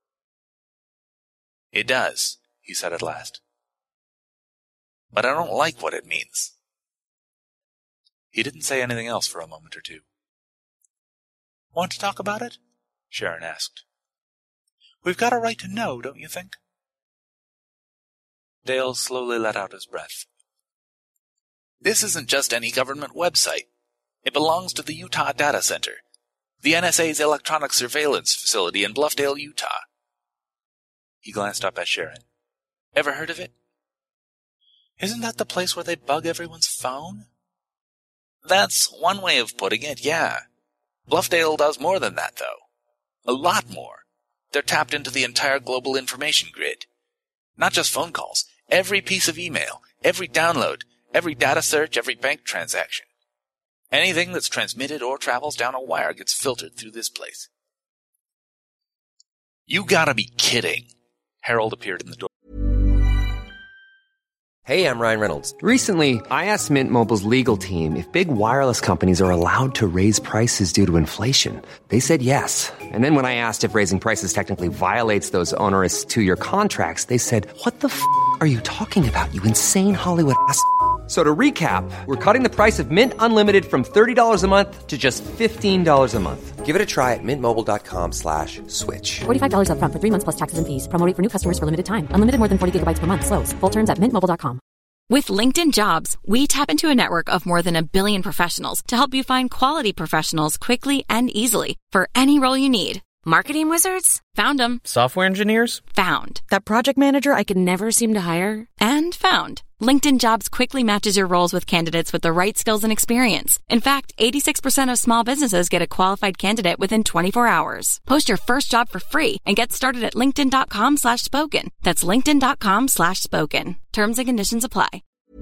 It does, he said at last. But I don't like what it means. He didn't say anything else for a moment or two. Want to talk about it? Sharon asked. We've got a right to know, don't you think? Dale slowly let out his breath. This isn't just any government website. It belongs to the Utah Data Center, the NSA's electronic surveillance facility in Bluffdale, Utah. He glanced up at Sharon. Ever heard of it? Isn't that the place where they bug everyone's phone? That's one way of putting it, yeah. Bluffdale does more than that, though. A lot more. They're tapped into the entire global information grid. Not just phone calls. Every piece of email, every download, every data search, every bank transaction. Anything that's transmitted or travels down a wire gets filtered through this place. You gotta be kidding. Harold appeared in the door. Hey, I'm Ryan Reynolds. Recently, I asked Mint Mobile's legal team if big wireless companies are allowed to raise prices due to inflation. They said yes. And then when I asked if raising prices technically violates those onerous 2-year contracts, they said, what the f*** are you talking about, you insane Hollywood ass f- So to recap, we're cutting the price of Mint Unlimited from $30 a month to just $15 a month. Give it a try at mintmobile.com/switch. $45 up front for 3 months plus taxes and fees. Promo rate for new customers for limited time. Unlimited more than 40 gigabytes per month. Slows full terms at mintmobile.com. With LinkedIn Jobs, we tap into a network of more than 1 billion professionals to help you find quality professionals quickly and easily for any role you need. Marketing wizards? Found them. Software engineers? Found. That project manager I could never seem to hire? And found. LinkedIn Jobs quickly matches your roles with candidates with the right skills and experience. In fact, 86% of small businesses get a qualified candidate within 24 hours. Post your first job for free and get started at linkedin.com/spoken. That's linkedin.com/spoken. Terms and conditions apply.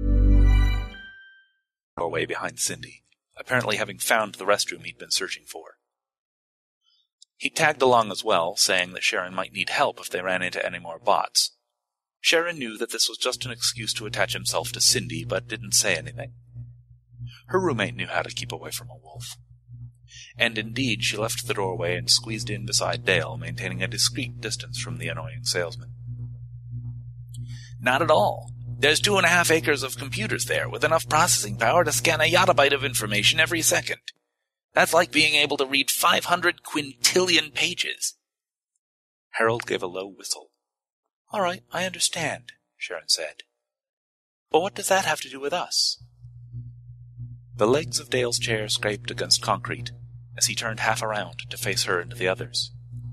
Doorway behind Cindy, apparently having found the restroom he'd been searching for. He tagged along as well, saying that Sharon might need help if they ran into any more bots. Sharon knew that this was just an excuse to attach himself to Cindy, but didn't say anything. Her roommate knew how to keep away from a wolf. And indeed, she left the doorway and squeezed in beside Dale, maintaining a discreet distance from the annoying salesman. Not at all. There's 2.5 acres of computers there, with enough processing power to scan a yottabyte of information every second. That's like being able to read 500 quintillion pages. Harold gave a low whistle. All right, I understand, Sharon said. But what does that have to do with us? The legs of Dale's chair scraped against concrete as he turned half around to face her and the others.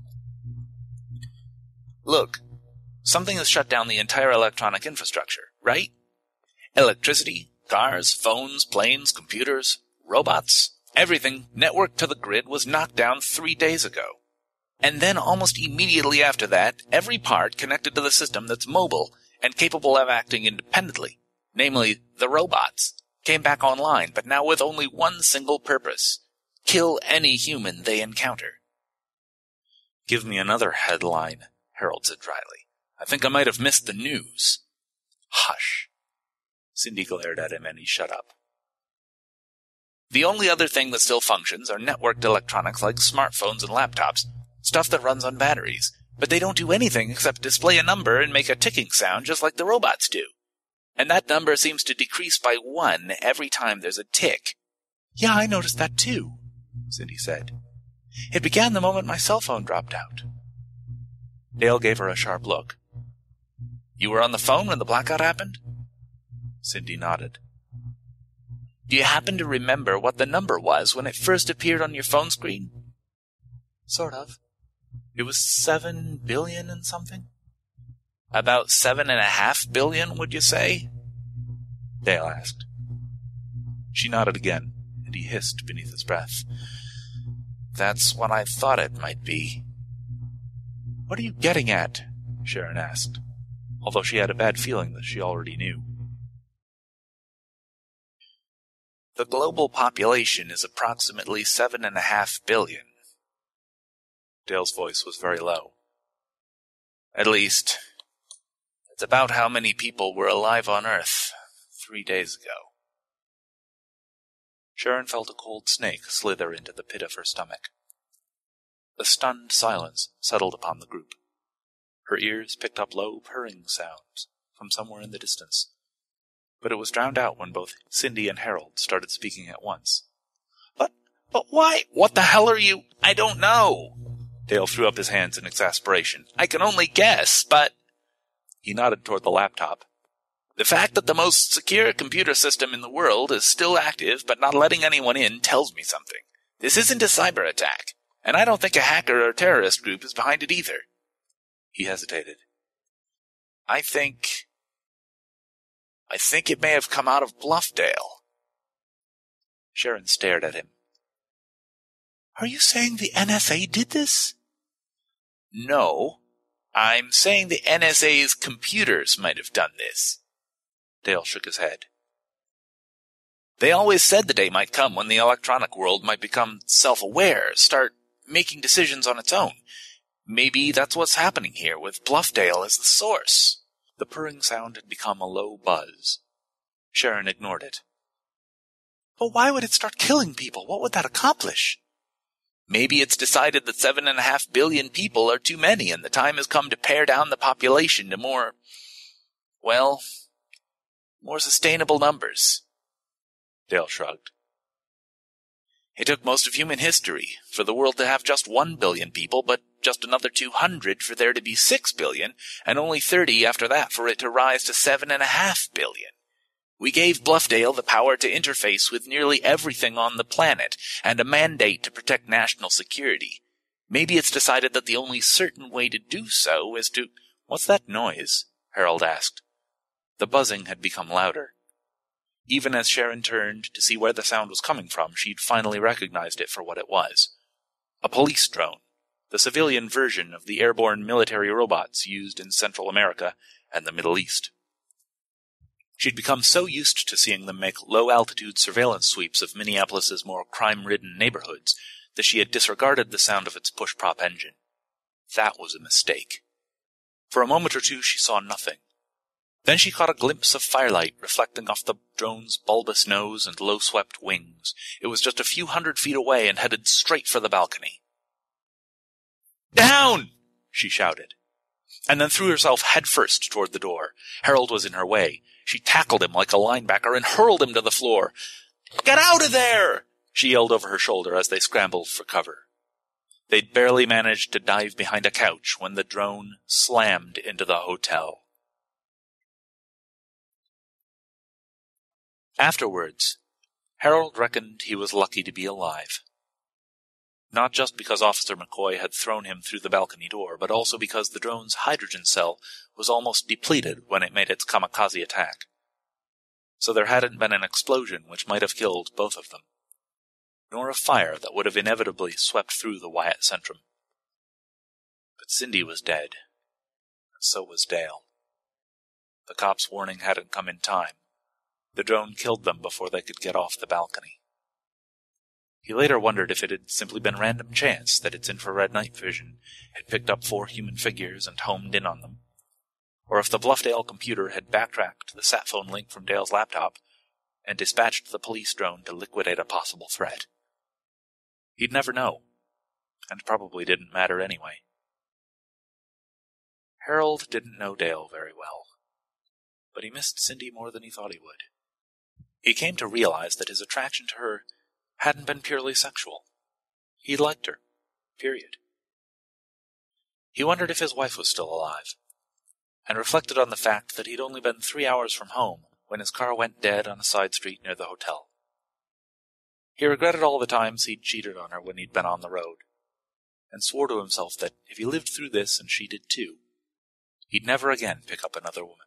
Look, something has shut down the entire electronic infrastructure, right? Electricity, cars, phones, planes, computers, robots, everything networked to the grid was knocked down 3 days ago. And then almost immediately after that, every part connected to the system that's mobile and capable of acting independently, namely the robots, came back online, but now with only one single purpose: kill any human they encounter. Give me another headline, Harold said dryly. I think I might have missed the news. Hush. Cindy glared at him and he shut up. The only other thing that still functions are networked electronics like smartphones and laptops, stuff that runs on batteries, but they don't do anything except display a number and make a ticking sound just like the robots do. And that number seems to decrease by 1 every time there's a tick. Yeah, I noticed that too, Cindy said. It began the moment my cell phone dropped out. Dale gave her a sharp look. You were on the phone when the blackout happened? Cindy nodded. Do you happen to remember what the number was when it first appeared on your phone screen? Sort of. It was 7 billion and something? About 7.5 billion, would you say? Dale asked. She nodded again, and he hissed beneath his breath. That's what I thought it might be. What are you getting at? Sharon asked, although she had a bad feeling that she already knew. The global population is approximately 7.5 billion. Dale's voice was very low. At least, it's about how many people were alive on Earth 3 days ago. Sharon felt a cold snake slither into the pit of her stomach. A stunned silence settled upon the group. Her ears picked up low purring sounds from somewhere in the distance, but it was drowned out when both Cindy and Harold started speaking at once. But why? What the hell are you? I don't know. Dale threw up his hands in exasperation. I can only guess, but... He nodded toward the laptop. The fact that the most secure computer system in the world is still active but not letting anyone in tells me something. This isn't a cyber attack, and I don't think a hacker or terrorist group is behind it either. He hesitated. I think it may have come out of Bluffdale. Sharon stared at him. Are you saying the NSA did this? No. I'm saying the NSA's computers might have done this. Dale shook his head. They always said the day might come when the electronic world might become self-aware, start making decisions on its own. Maybe that's what's happening here, with Bluffdale as the source. The purring sound had become a low buzz. Sharon ignored it. But why would it start killing people? What would that accomplish? Maybe it's decided that 7.5 billion people are too many, and the time has come to pare down the population to more sustainable numbers. Dale shrugged. It took most of human history for the world to have just 1 billion people, but just another 200 for there to be 6 billion, and only 30 after that for it to rise to 7.5 billion. We gave Bluffdale the power to interface with nearly everything on the planet, and a mandate to protect national security. Maybe it's decided that the only certain way to do so is to— "What's that noise?" Harold asked. The buzzing had become louder. Even as Sharon turned to see where the sound was coming from, she'd finally recognized it for what it was. A police drone, the civilian version of the airborne military robots used in Central America and the Middle East. She'd become so used to seeing them make low-altitude surveillance sweeps of Minneapolis's more crime-ridden neighborhoods that she had disregarded the sound of its push-prop engine. That was a mistake. For a moment or two she saw nothing. Then she caught a glimpse of firelight reflecting off the drone's bulbous nose and low-swept wings. It was just a few 100 feet away and headed straight for the balcony. "Down!" she shouted, and then threw herself headfirst toward the door. Harold was in her way. She tackled him like a linebacker and hurled him to the floor. "Get out of there!" she yelled over her shoulder as they scrambled for cover. They'd barely managed to dive behind a couch when the drone slammed into the hotel. Afterwards, Harold reckoned he was lucky to be alive. Not just because Officer McCoy had thrown him through the balcony door, but also because the drone's hydrogen cell was almost depleted when it made its kamikaze attack. So there hadn't been an explosion which might have killed both of them, nor a fire that would have inevitably swept through the Wyatt Centrum. But Cindy was dead, and so was Dale. The cops' warning hadn't come in time. The drone killed them before they could get off the balcony. He later wondered if it had simply been random chance that its infrared night vision had picked up 4 human figures and homed in on them, or if the Bluffdale computer had backtracked the sat phone link from Dale's laptop and dispatched the police drone to liquidate a possible threat. He'd never know, and probably didn't matter anyway. Harold didn't know Dale very well, but he missed Cindy more than he thought he would. He came to realize that his attraction to her hadn't been purely sexual. He liked her. Period. He wondered if his wife was still alive, and reflected on the fact that he'd only been 3 hours from home when his car went dead on a side street near the hotel. He regretted all the times he'd cheated on her when he'd been on the road, and swore to himself that if he lived through this and she did too, he'd never again pick up another woman.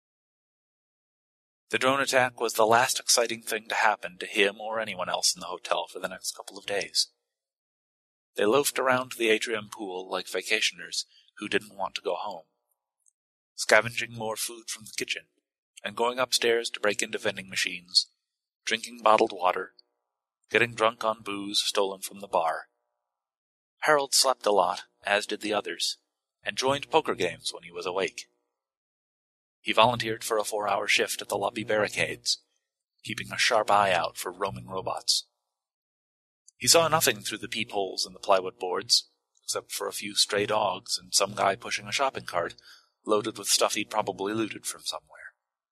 The drone attack was the last exciting thing to happen to him or anyone else in the hotel for the next couple of days. They loafed around the atrium pool like vacationers who didn't want to go home, scavenging more food from the kitchen, and going upstairs to break into vending machines, drinking bottled water, getting drunk on booze stolen from the bar. Harold slept a lot, as did the others, and joined poker games when he was awake. He volunteered for a 4-hour shift at the lobby barricades, keeping a sharp eye out for roaming robots. He saw nothing through the peepholes in the plywood boards, except for a few stray dogs and some guy pushing a shopping cart loaded with stuff he'd probably looted from somewhere.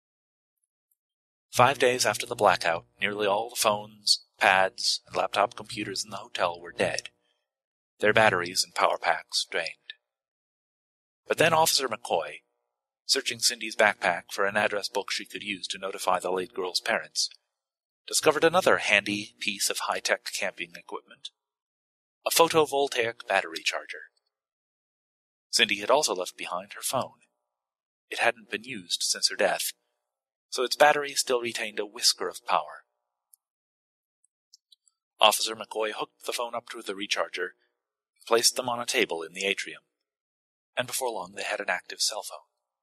5 days after the blackout, nearly all the phones, pads, and laptop computers in the hotel were dead, their batteries and power packs drained. But then Officer McCoy, searching Cindy's backpack for an address book she could use to notify the late girl's parents, discovered another handy piece of high-tech camping equipment, a photovoltaic battery charger. Cindy had also left behind her phone. It hadn't been used since her death, so its battery still retained a whisker of power. Officer McCoy hooked the phone up to the recharger, placed them on a table in the atrium, and before long they had an active cell phone.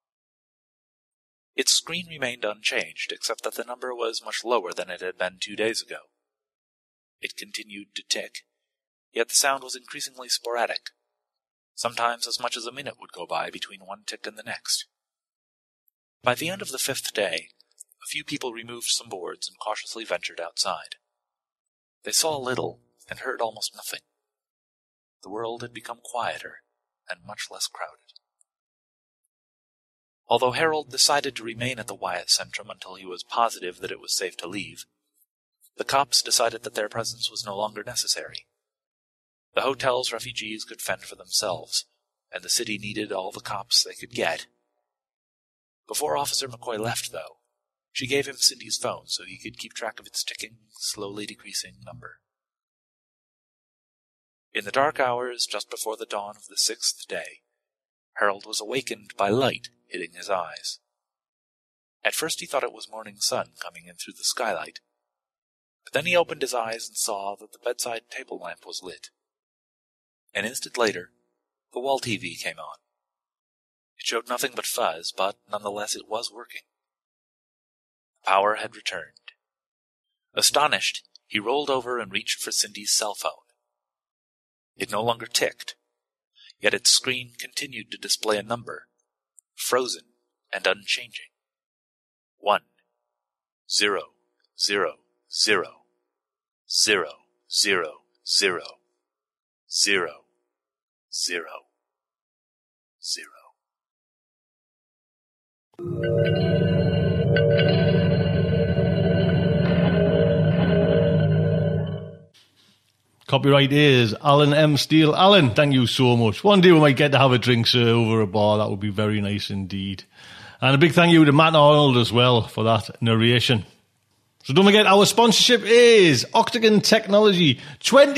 Its screen remained unchanged, except that the number was much lower than it had been 2 days ago. It continued to tick, yet the sound was increasingly sporadic. Sometimes as much as a minute would go by between one tick and the next. By the end of the 5th day, a few people removed some boards and cautiously ventured outside. They saw little and heard almost nothing. The world had become quieter and much less crowded. Although Harold decided to remain at the Wyatt Centrum until he was positive that it was safe to leave, the cops decided that their presence was no longer necessary. The hotel's refugees could fend for themselves, and the city needed all the cops they could get. Before Officer McCoy left, though, she gave him Cindy's phone so he could keep track of its ticking, slowly decreasing number. In the dark hours just before the dawn of the 6th day, Harold was awakened by light hitting his eyes. At first he thought it was morning sun coming in through the skylight, but then he opened his eyes and saw that the bedside table lamp was lit. An instant later, the wall TV came on. It showed nothing but fuzz, but nonetheless it was working. The power had returned. Astonished, he rolled over and reached for Cindy's cell phone. It no longer ticked, yet its screen continued to display a number, frozen and unchanging. 1, 0, 0, 0, 0, 0, 0, 0, 0, 0. Copyright is Alan M. Steele. Alan, thank you so much. One day we might get to have a drink, sir, over a bar. That would be very nice indeed. And a big thank you to Matt Arnold as well for that narration. So don't forget, our sponsorship is Octagon Technology. 20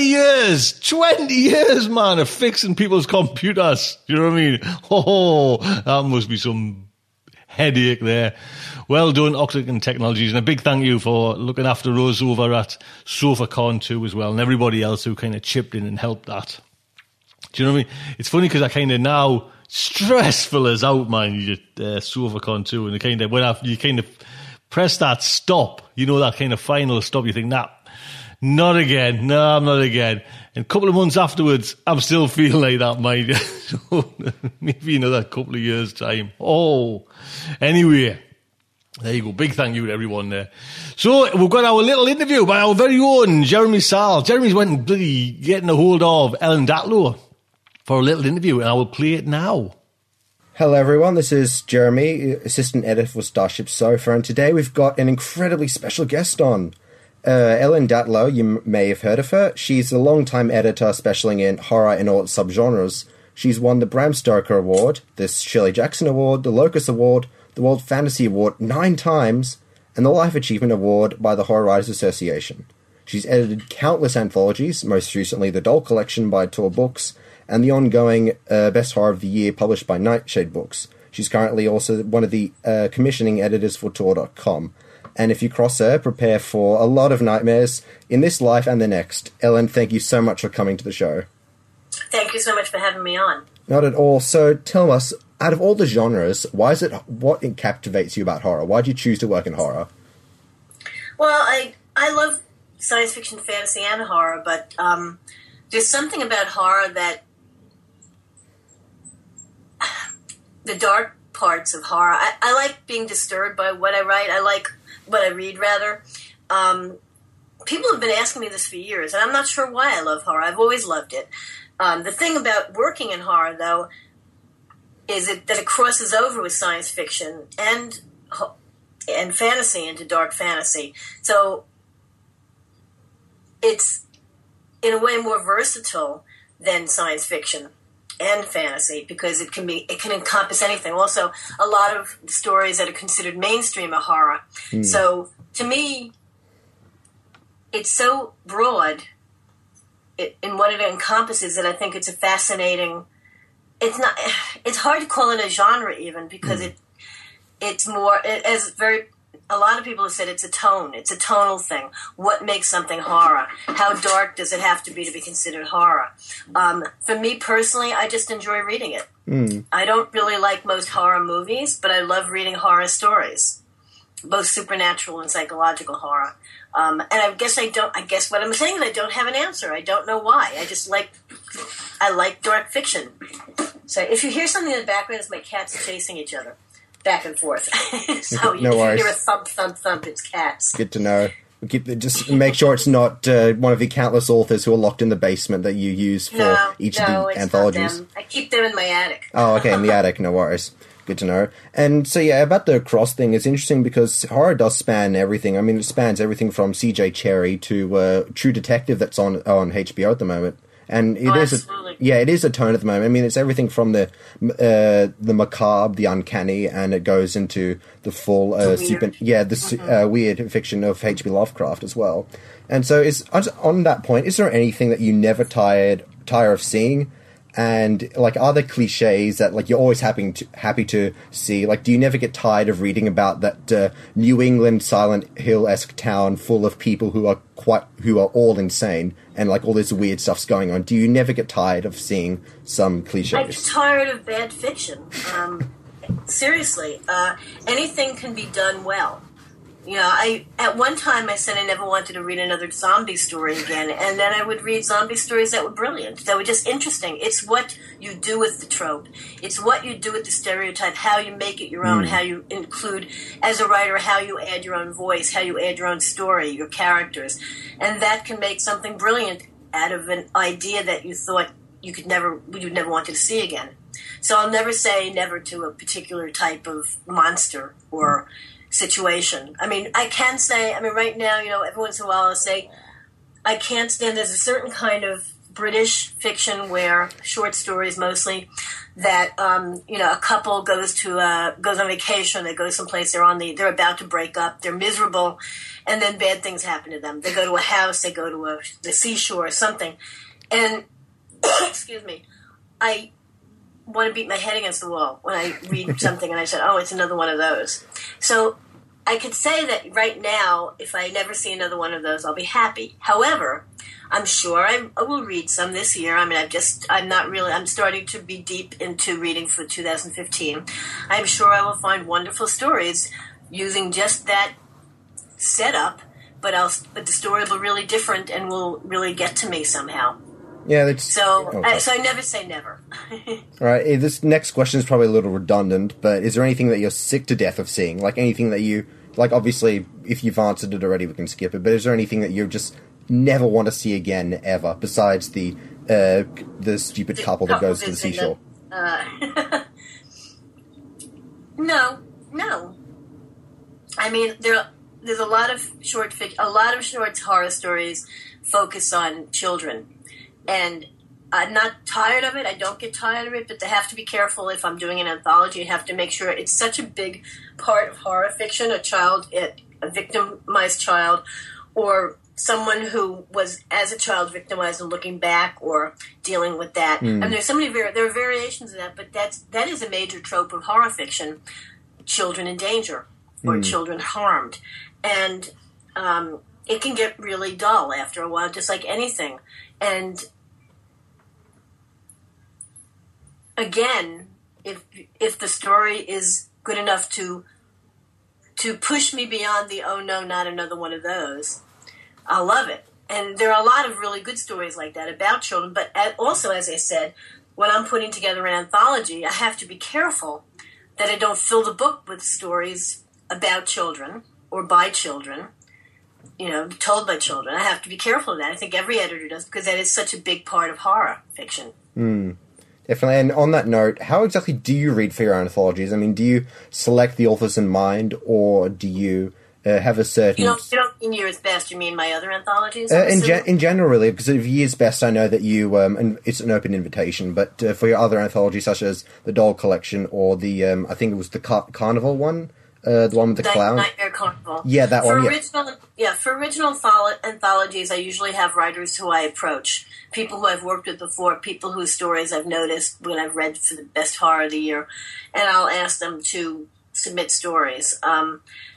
years, man, of fixing people's computers. You know what I mean? Oh, that must be some headache there. Well done, Octagon Technologies, and a big thank you for looking after us over at SofaCon too as well, and everybody else who kind of chipped in and helped that. Do you know what I mean? It's funny because I kind of now, stressful as out, man, you SofaCon too, and kind of when you kind of press that stop, you know, that kind of final stop, you think, nah, not again, no, I'm not again. And a couple of months afterwards, I'm still feeling like that, mate. So maybe another couple of years' time. Oh, anyway, there you go. Big thank you to everyone there. So we've got our little interview by our very own Jeremy Saal. Jeremy's went and bloody getting a hold of Ellen Datlow for a little interview, and I will play it now. Hello everyone, this is Jeremy, assistant editor for Starship Sofa, and today we've got an incredibly special guest on. Ellen Datlow, you may have heard of her. She's a long-time editor specializing in horror and all its subgenres. She's won the Bram Stoker Award, the Shirley Jackson Award, the Locus Award, the World Fantasy Award 9 times, and the Life Achievement Award by the Horror Writers Association. She's edited countless anthologies, most recently The Doll Collection by Tor Books, and the ongoing Best Horror of the Year published by Nightshade Books. She's currently also one of the commissioning editors for Tor.com. And if you cross her, prepare for a lot of nightmares in this life and the next. Ellen, thank you so much for coming to the show. Thank you so much for having me on. Not at all. So tell us, out of all the genres, what captivates you about horror? Why did you choose to work in horror? Well, I love science fiction, fantasy, and horror, but there's something about horror that the dark parts of horror. I like being disturbed by what I write. I like what I read, rather. People have been asking me this for years, and I'm not sure why I love horror. I've always loved it. The thing about working in horror, though, is that it crosses over with science fiction and fantasy into dark fantasy. So it's, in a way, more versatile than science fiction and fantasy, because it can encompass anything. Also, a lot of stories that are considered mainstream are horror. So to me, it's so broad in what it encompasses that I think it's a fascinating. It's hard to call it a genre even, because it's more, a lot of people have said it's a tone. It's a tonal thing. What makes something horror? How dark does it have to be considered horror? For me personally, I just enjoy reading it. I don't really like most horror movies, but I love reading horror stories, both supernatural and psychological horror. And I guess what I'm saying is I don't have an answer. I don't know why. I like dark fiction. So if you hear something in the background, it's my cats chasing each other back and forth. So no you hear a thump, thump, thump, it's cats. Good to know. Just make sure it's not one of the countless authors who are locked in the basement that you use for each of the anthologies. Not them. I keep them in my attic. Oh, okay, in the attic, no worries. Good to know. And so, yeah, about the cross thing, it's interesting because horror does span everything. I mean, it spans everything from CJ Cherry to True Detective that's on HBO at the moment. And it is a tone at the moment. I mean, it's everything from the macabre, the uncanny, and it goes into the full weird fiction of H.P. Lovecraft as well. And so, on that point, is there anything that you never tired tire of seeing? And, like, are there cliches that, like, you're always happy to see? Like, do you never get tired of reading about that New England Silent Hill-esque town full of people who are all insane and, like, all this weird stuff's going on? Do you never get tired of seeing some cliches? I'm tired of bad fiction. Seriously. Anything can be done well. You know, at one time I said I never wanted to read another zombie story again, and then I would read zombie stories that were brilliant, that were just interesting. It's what you do with the trope. It's what you do with the stereotype, how you make it your own, how you include, as a writer, how you add your own voice, how you add your own story, your characters. And that can make something brilliant out of an idea that you thought you'd never wanted to see again. So I'll never say never to a particular type of monster or situation. I mean, I can say, right now, you know, every once in a while I'll say, I can't stand, there's a certain kind of British fiction where, short stories mostly, that, you know, a couple goes on vacation, they go someplace, they're about to break up, they're miserable, and then bad things happen to them. They go to a house, they go to the seashore or something, and, excuse me, I want to beat my head against the wall when I read something and I said, oh, it's another one of those. So I could say that right now, if I never see another one of those, I'll be happy. However, I'm sure I will read some this year. I mean, I'm starting to be deep into reading for 2015. I'm sure I will find wonderful stories using just that setup, but the story will be really different and will really get to me somehow. Yeah, that's... So I never say never. All right, this next question is probably a little redundant, but is there anything that you're sick to death of seeing? Like, anything that you... Like, obviously, if you've answered it already, we can skip it, but is there anything that you just never want to see again, ever, besides the stupid couple that goes to the seashore? No. I mean, there's a lot of short horror stories focus on children. And I'm not tired of it. I don't get tired of it, but they have to be careful if I'm doing an anthology. You have to make sure it's such a big part of horror fiction, a victimized child, or someone who was, as a child, victimized and looking back or dealing with that. And there's so many, there are variations of that, but that is a major trope of horror fiction, children in danger or children harmed. And it can get really dull after a while, just like anything. And again, if the story is good enough to push me beyond the oh no, not another one of those, I'll love it. And there are a lot of really good stories like that about children. But also, as I said, when I'm putting together an anthology, I have to be careful that I don't fill the book with stories about children or by children. You know, told by children. I have to be careful of that. I think every editor does, because that is such a big part of horror fiction. Definitely. And on that note, how exactly do you read for your anthologies? I mean, do you select the authors in mind, or do you have a certain... You don't mean Year's Best, you mean my other anthologies? In general, really, because of Year's Best, I know that you... and it's an open invitation, but for your other anthologies, such as the Doll Collection, or the... I think it was the Carnival one? The one with the clown? Nightmare Carnival. Yeah, that one, For original anthologies, I usually have writers who I approach. People who I've worked with before, people whose stories I've noticed when I've read for the best horror of the year. And I'll ask them to submit stories. And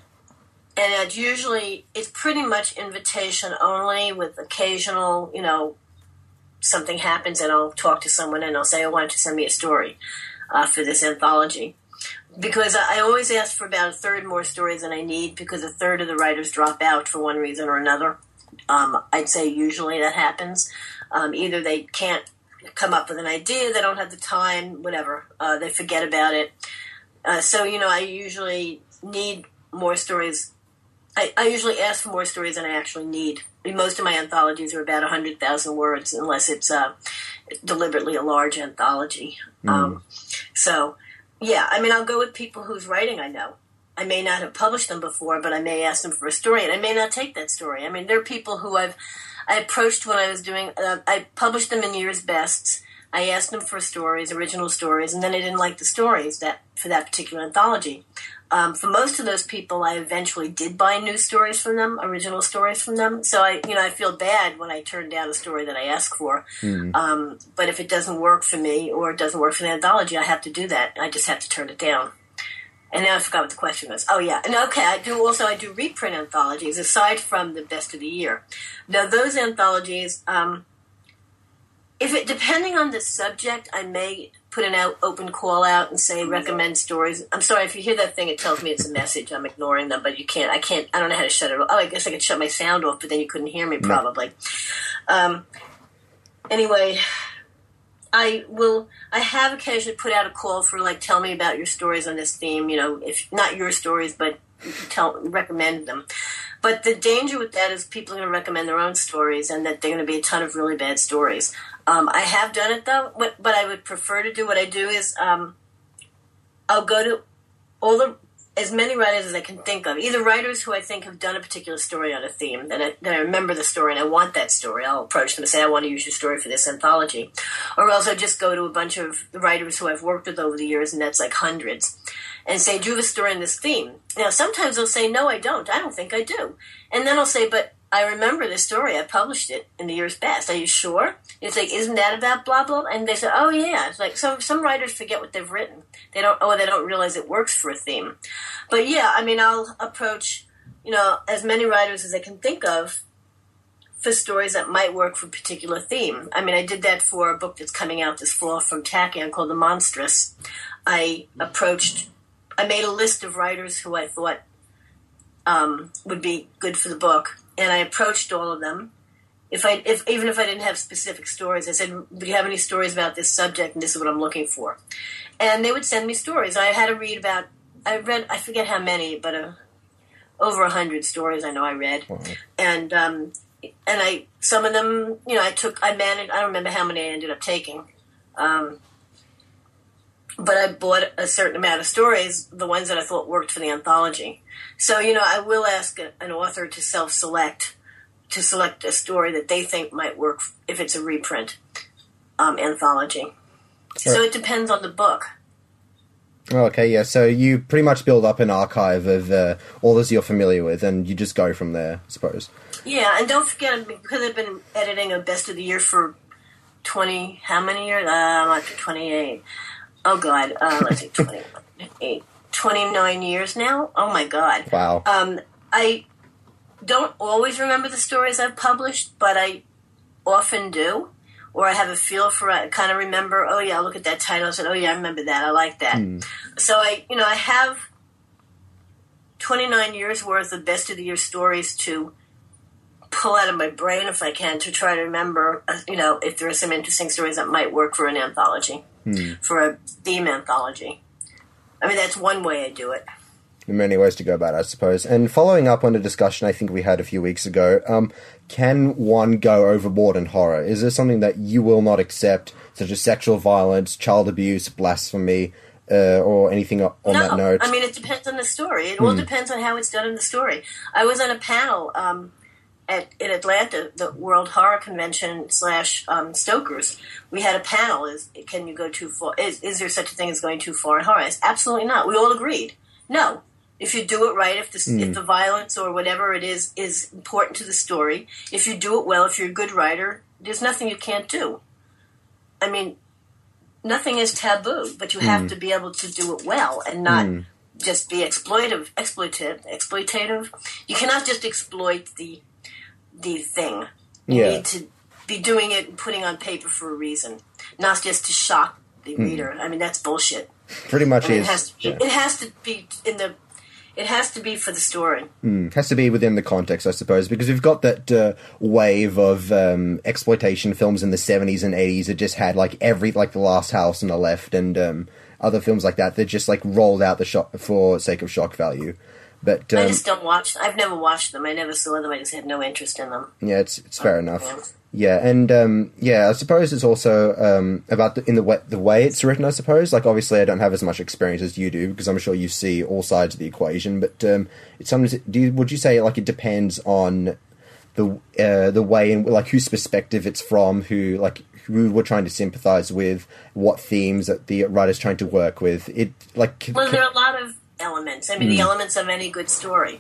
it's pretty much invitation only, with occasional, you know, something happens and I'll talk to someone and I'll say, I want you to send me a story for this anthology. Because I always ask for about a third more stories than I need, because a third of the writers drop out for one reason or another. I'd say usually that happens. Either they can't come up with an idea, they don't have the time, whatever. They forget about it. So, you know, I usually need more stories. I usually ask for more stories than I actually need. I mean, most of my anthologies are about 100,000 words, unless it's deliberately a large anthology. So... yeah, I mean, I'll go with people whose writing I know. I may not have published them before, but I may ask them for a story, and I may not take that story. I mean, there are people who I approached when I was doing... I published them in Year's Bests. I asked them for stories, original stories, and then I didn't like the stories for that particular anthology. For most of those people, I eventually did buy new stories from them, original stories from them. So I feel bad when I turn down a story that I ask for. But if it doesn't work for me or it doesn't work for the anthology, I have to do that. I just have to turn it down. And now I forgot what the question was. Oh, yeah. And okay, I do reprint anthologies aside from the best of the year. Now, those anthologies, depending on the subject, I may put an open call out and say recommend stories. I'm sorry, if you hear that thing, it tells me it's a message. I'm ignoring them, but I don't know how to shut it off. Oh, I guess I could shut my sound off, but then you couldn't hear me probably. Anyway, I have occasionally put out a call for tell me about your stories on this theme, if not your stories, but recommend them. But the danger with that is people are going to recommend their own stories and that they're going to be a ton of really bad stories. I have done it, though, but I would prefer to do what I do is I'll go to as many writers as I can think of, either writers who I think have done a particular story on a theme, that I remember the story and I want that story. I'll approach them and say, I want to use your story for this anthology. Or else I just go to a bunch of writers who I've worked with over the years, and that's hundreds, and say, do you have a story on this theme? Now, sometimes they'll say, no, I don't. I don't think I do. And then I'll say, but I remember this story. I published it in the years past. Are you sure? It's isn't that about blah, blah? And they say, oh, yeah. It's some writers forget what they've written. They don't realize it works for a theme. But, yeah, I'll approach, as many writers as I can think of for stories that might work for a particular theme. I did that for a book that's coming out this fall from Tachyon called The Monstrous. I made a list of writers who I thought would be good for the book, and I approached all of them. Even if I didn't have specific stories, I said, do you have any stories about this subject, and this is what I'm looking for? And they would send me stories. I had to read I forget how many, but over 100 stories I know I read. Wow. And some of them, I don't remember how many I ended up taking. But I bought a certain amount of stories, the ones that I thought worked for the anthology. So, I will ask an author to select a story that they think might work if it's a reprint anthology. So it depends on the book. Okay, yeah, so you pretty much build up an archive of authors you're familiar with, and you just go from there, I suppose. Yeah, and don't forget, because I've been editing a Best of the Year for 20, how many years? I'm up to 28. Oh, God, let's see, 28, 29 years now? Oh, my God. Wow. I don't always remember the stories I've published, but I often do. Or I have a feel for it. I kind of remember, oh, yeah, look at that title. I said, oh, yeah, I remember that. I like that. So I have 29 years worth of Best of the Year stories to pull out of my brain if I can to try to remember, if there are some interesting stories that might work for an anthology, for a theme anthology. That's one way I do it. Many ways to go about it, I suppose. And following up on a discussion I think we had a few weeks ago, can one go overboard in horror? Is there something that you will not accept, such as sexual violence, child abuse, blasphemy, or anything on that note? It depends on the story. It all depends on how it's done in the story. I was on a panel in Atlanta, the World Horror Convention / Stokers. We had a panel, can you go too far? Is there such a thing as going too far in horror? Absolutely not. We all agreed. No. If you do it right, if the violence or whatever it is important to the story, if you do it well, if you're a good writer, there's nothing you can't do. Nothing is taboo, but you have to be able to do it well and not just be exploitative. You cannot just exploit the thing. You need to be doing it and putting on paper for a reason, not just to shock the reader. That's bullshit. Pretty much is. It has to be It has to be for the story. It has to be within the context, I suppose, because we've got that wave of exploitation films in the 70s and 80s that just had, The Last House on the Left and other films like that just, rolled out the shot for sake of shock value. But I just don't watch. I've never watched them. I never saw them. I just had no interest in them. Yeah, it's fair enough. Yeah, and I suppose it's also about the way it's written. I suppose, obviously, I don't have as much experience as you do because I'm sure you see all sides of the equation. But it's sometimes, would you say it depends on the way and whose perspective it's from, who we're trying to sympathize with, what themes that the writer's trying to work with? There are a lot of elements. I mean, the elements of any good story.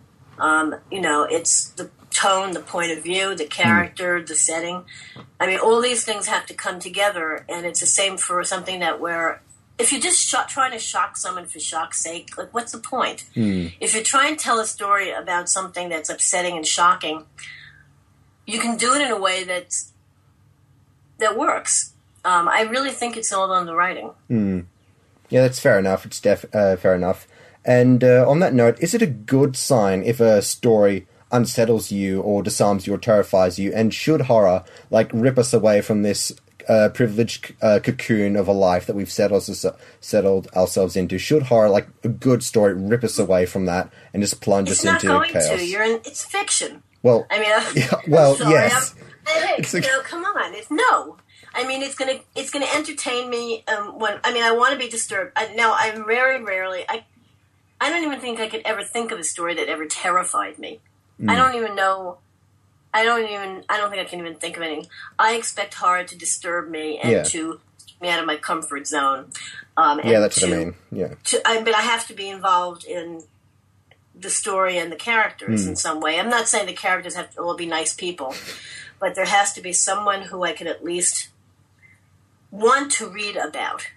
It's the tone, the point of view, the character, the setting. I mean, all these things have to come together, and it's the same for something that where if you're just trying to shock someone for shock's sake, like, what's the point? If you're trying to tell a story about something that's upsetting and shocking, you can do it in a way that works. I really think it's all on the writing. Yeah, that's fair enough. It's fair enough. And on that note, is it a good sign if a story unsettles you or disarms you or terrifies you? And should horror, like, rip us away from this privileged cocoon of a life that we've settled ourselves into? Should horror, like a good story, rip us away from that and just plunge us into chaos? It's not going to. It's fiction. Well, I mean, yes. Come on. No. I mean, it's gonna entertain me. I want to be disturbed. I'm very rarely. I don't even think I could ever think of a story that ever terrified me. I don't even know. I don't think I can even think of anything. I expect horror to disturb me and to get me out of my comfort zone. That's what I mean. Yeah. But I have to be involved in the story and the characters in some way. I'm not saying the characters have to all be nice people, but there has to be someone who I can at least want to read about.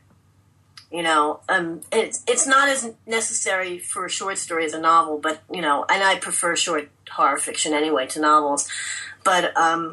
It's not as necessary for a short story as a novel, but, and I prefer short horror fiction anyway to novels. But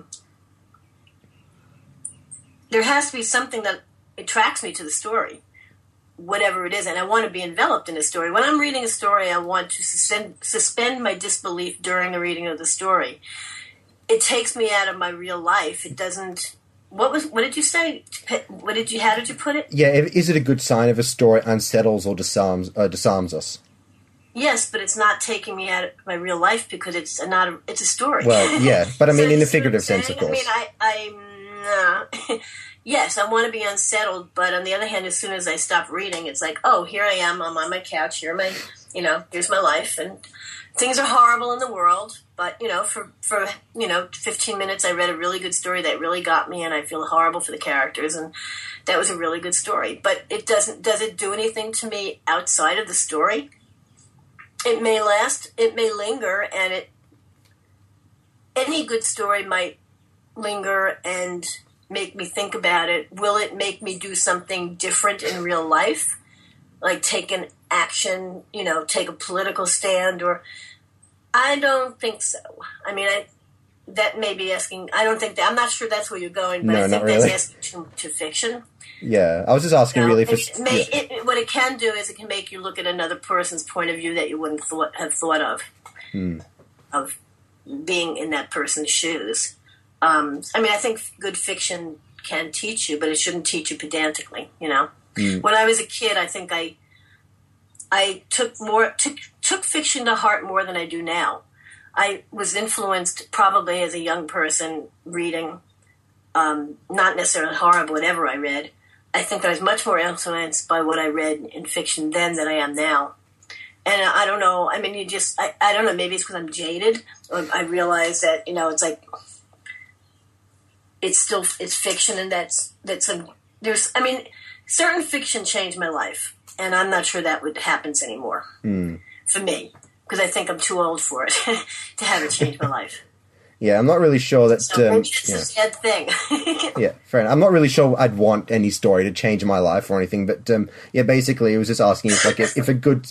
there has to be something that attracts me to the story, whatever it is, and I want to be enveloped in a story. When I'm reading a story, I want to suspend my disbelief during the reading of the story. It takes me out of my real life. It doesn't... What did you say? How did you put it? Yeah, is it a good sign if a story unsettles or disarms us? Yes, but it's not taking me out of my real life because it's a story. Well, yeah, but I mean in the figurative sense, of course. I mean, yes, I want to be unsettled, but on the other hand, as soon as I stop reading, it's like, oh, here I am, I'm on my couch, here's my life, and things are horrible in the world, but, for 15 minutes I read a really good story that really got me, and I feel horrible for the characters, and that was a really good story. But does it do anything to me outside of the story? It may last, it may linger, and any good story might linger and make me think about it. Will it make me do something different in real life? Like take an action, take a political stand, or... I don't think so. I mean, that may be asking... I don't think that... I'm not sure that's where you're going, but no, I think really. That's asking to fiction. Yeah, I was just asking really for... What it can do is it can make you look at another person's point of view that you wouldn't have thought of being in that person's shoes. I think good fiction can teach you, but it shouldn't teach you pedantically, When I was a kid, I think I took fiction to heart more than I do now. I was influenced probably as a young person reading, not necessarily horror, but whatever I read. I think I was much more influenced by what I read in fiction then than I am now. And I don't know. I mean, I don't know. Maybe it's because I'm jaded. Or I realize that it's like it's fiction, and certain fiction changed my life. And I'm not sure that would happen anymore for me, because I think I'm too old for it to have it change my life. Yeah, I'm not really sure that... So maybe it's a sad thing. Yeah, fair enough. I'm not really sure I'd want any story to change my life or anything, but basically it was just asking if it's...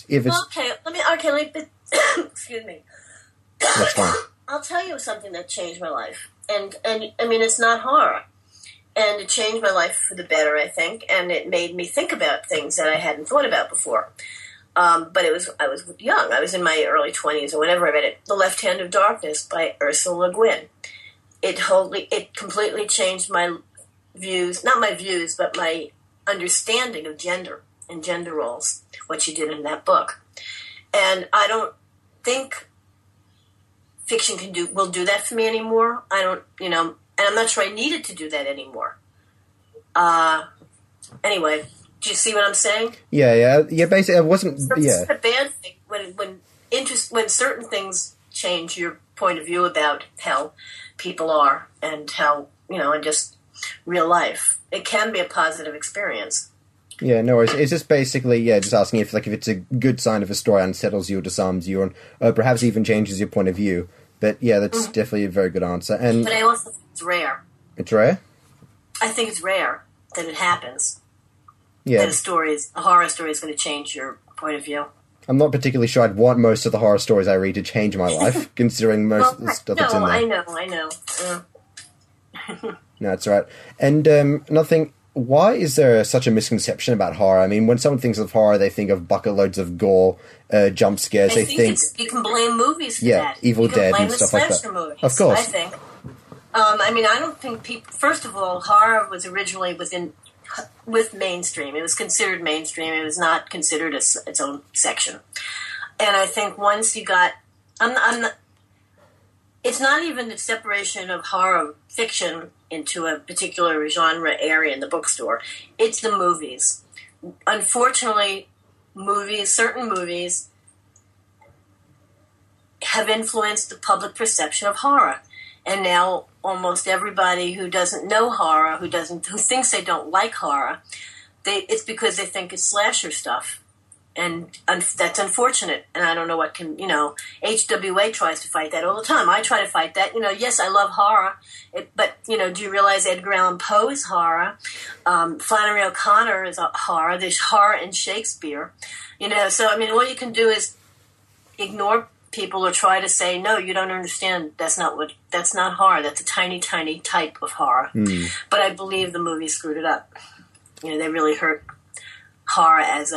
Excuse me. That's fine. I'll tell you something that changed my life. And I mean, it's not horror. And it changed my life for the better, I think, and it made me think about things that I hadn't thought about before. But I was young. I was in my early 20s or whenever I read it. The Left Hand of Darkness by Ursula Le Guin. It completely changed my views, not my views, but my understanding of gender and gender roles, what she did in that book. And I don't think fiction will do that for me anymore. I don't, and I'm not sure I needed to do that anymore. Anyway, do you see what I'm saying? Yeah. Basically, it wasn't. It's a bad thing when certain things change your point of view about how people are and how and just real life. It can be a positive experience. Yeah, no worries. It's just basically, just asking if it's a good sign if a story unsettles you or disarms you, or perhaps even changes your point of view. But yeah, that's definitely a very good answer. But I also think it's rare. It's rare? I think it's rare that it happens. Yeah. That a horror story is going to change your point of view. I'm not particularly sure I'd want most of the horror stories I read to change my life, considering most of the stuff that's in there. I know. No, that's right. And another thing, why is there such a misconception about horror? I mean, when someone thinks of horror, they think of bucket loads of gore, jump scares. I think you can blame movies for that. Evil Dead and stuff like that. Movies, of course. I think. I mean, I don't think people... First of all, horror was originally with mainstream. It was considered mainstream. It was not considered its own section. And I think once you got... it's not even the separation of horror fiction into a particular genre area in the bookstore. It's the movies. Unfortunately, certain movies have influenced the public perception of horror. And now almost everybody who doesn't know horror, who thinks they don't like horror, it's because they think it's slasher stuff. And that's unfortunate. And I don't know what HWA tries to fight that all the time. I try to fight that. Yes, I love horror. But do you realize Edgar Allan Poe is horror? Flannery O'Connor is a horror. There's horror in Shakespeare. So, I mean, all you can do is ignore people or try to say, no, you don't understand. That's not horror. That's a tiny, tiny type of horror. But I believe the movie screwed it up. They really hurt horror as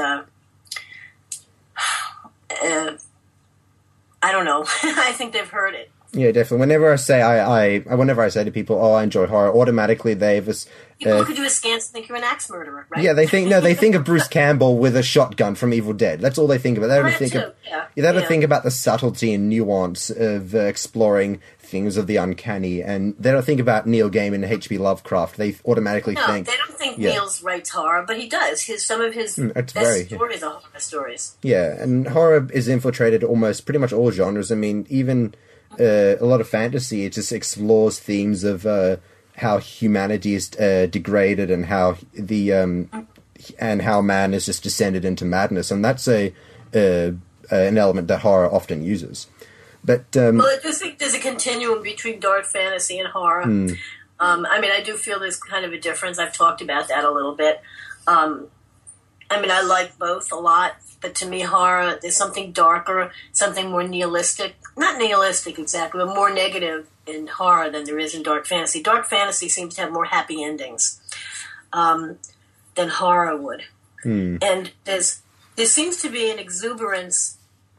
I don't know. I think they've heard it. Yeah, definitely. Whenever I say to people, "Oh, I enjoy horror," automatically people look at you askance and think you're an axe murderer, right? Yeah, they think of Bruce Campbell with a shotgun from Evil Dead. That's all they think about. They don't think about the subtlety and nuance of exploring things of the uncanny, and they don't think about Neil Gaiman and H.P. Lovecraft. They automatically think... No, they don't think Neil's writes horror, but he does. Some of his best stories are horror stories. Yeah, and horror is infiltrated almost pretty much all genres. I mean, even a lot of fantasy, it just explores themes of how humanity is degraded and how and how man is just descended into madness, and that's an element that horror often uses. But I do think there's a continuum between dark fantasy and horror. I mean, I do feel there's kind of a difference. I've talked about that a little bit. I mean, I like both a lot, but to me, horror, there's something darker, something more nihilistic. Not nihilistic exactly, but more negative in horror than there is in dark fantasy. Dark fantasy seems to have more happy endings than horror would. And there seems to be an exuberance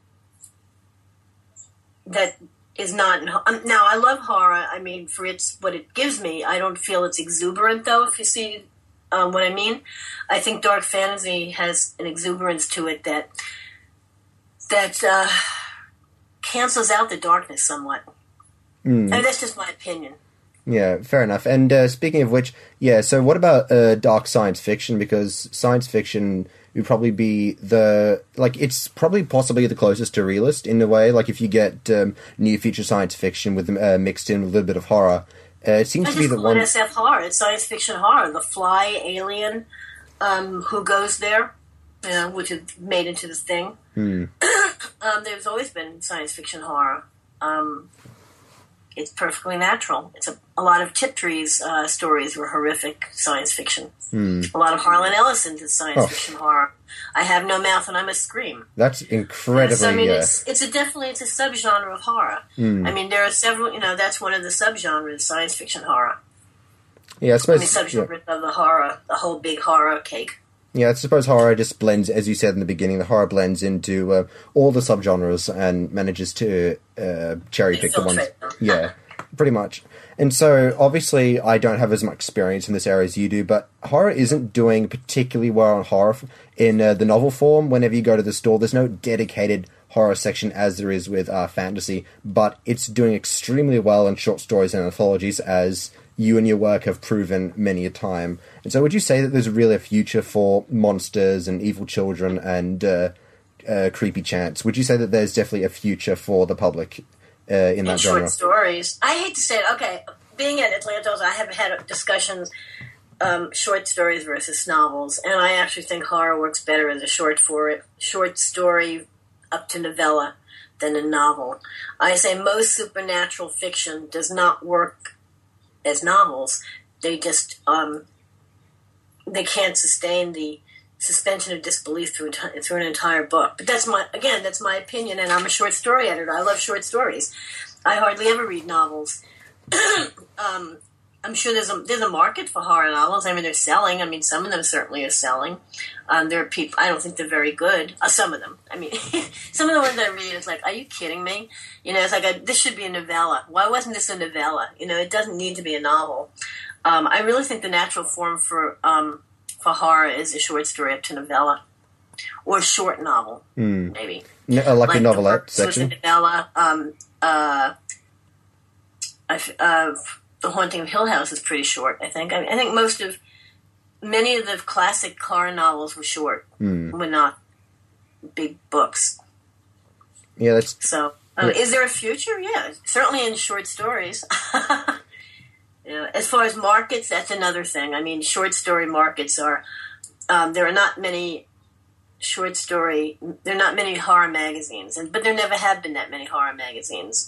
that is not... Now, I love horror. I mean, for what it gives me, I don't feel it's exuberant, though, if you see what I mean. I think dark fantasy has an exuberance to it that cancels out the darkness somewhat. And that's just my opinion. Yeah, fair enough. And speaking of which, so what about dark science fiction? Because science fiction would probably be it's probably possibly the closest to realist in a way. Like if you get new future science fiction with mixed in with a little bit of horror, it seems to be the one. SF horror. It's science fiction horror. The Fly, Alien, Who Goes There, which is made into this thing. There's always been science fiction horror. It's perfectly natural. It's a lot of Tiptree's stories were horrific science fiction. A lot of Harlan Ellison's is science fiction horror. I Have No Mouth and I Must Scream. That's incredibly... So, I mean, it's a subgenre of horror. I mean, there are several... that's one of the subgenres, science fiction horror. Yeah, I suppose... subgenres of the horror, the whole big horror cake. Yeah, I suppose horror just blends, as you said in the beginning, the horror blends into all the subgenres and manages to cherry-pick the ones... Yeah, pretty much. And so, obviously, I don't have as much experience in this area as you do, but horror isn't doing particularly well on horror in the novel form. Whenever you go to the store, there's no dedicated horror section as there is with fantasy, but it's doing extremely well in short stories and anthologies, as you and your work have proven many a time. And so would you say that there's really a future for monsters and evil children and creepy chants? Would you say that there's definitely a future for the public in that genre? Short stories. I hate to say it. Okay, being at Atlantos, I have had discussions short stories versus novels, and I actually think horror works better as a short story up to novella than a novel. I say most supernatural fiction does not work as novels. They just they can't sustain the suspension of disbelief through an entire book. But that's my opinion, and I'm a short story editor. I love short stories. I hardly ever read novels. I'm sure there's a market for horror novels. I mean, they're selling. I mean, some of them certainly are selling. There are people. I don't think they're very good. Some of them. I mean, some of the ones I read, it's like, are you kidding me? You know, it's like this should be a novella. Why wasn't this a novella? You know, it doesn't need to be a novel. I really think the natural form for horror is a short story up to novella, or a short novel, maybe. Like a novelette section. A novella. The Haunting of Hill House is pretty short, I think. I think many of the classic horror novels were short, were not big books. Yeah, that's... So, is there a future? Yeah, certainly in short stories. You know, as far as markets, that's another thing. I mean, short story markets are... there are not many there are not many horror magazines, but there never have been that many horror magazines.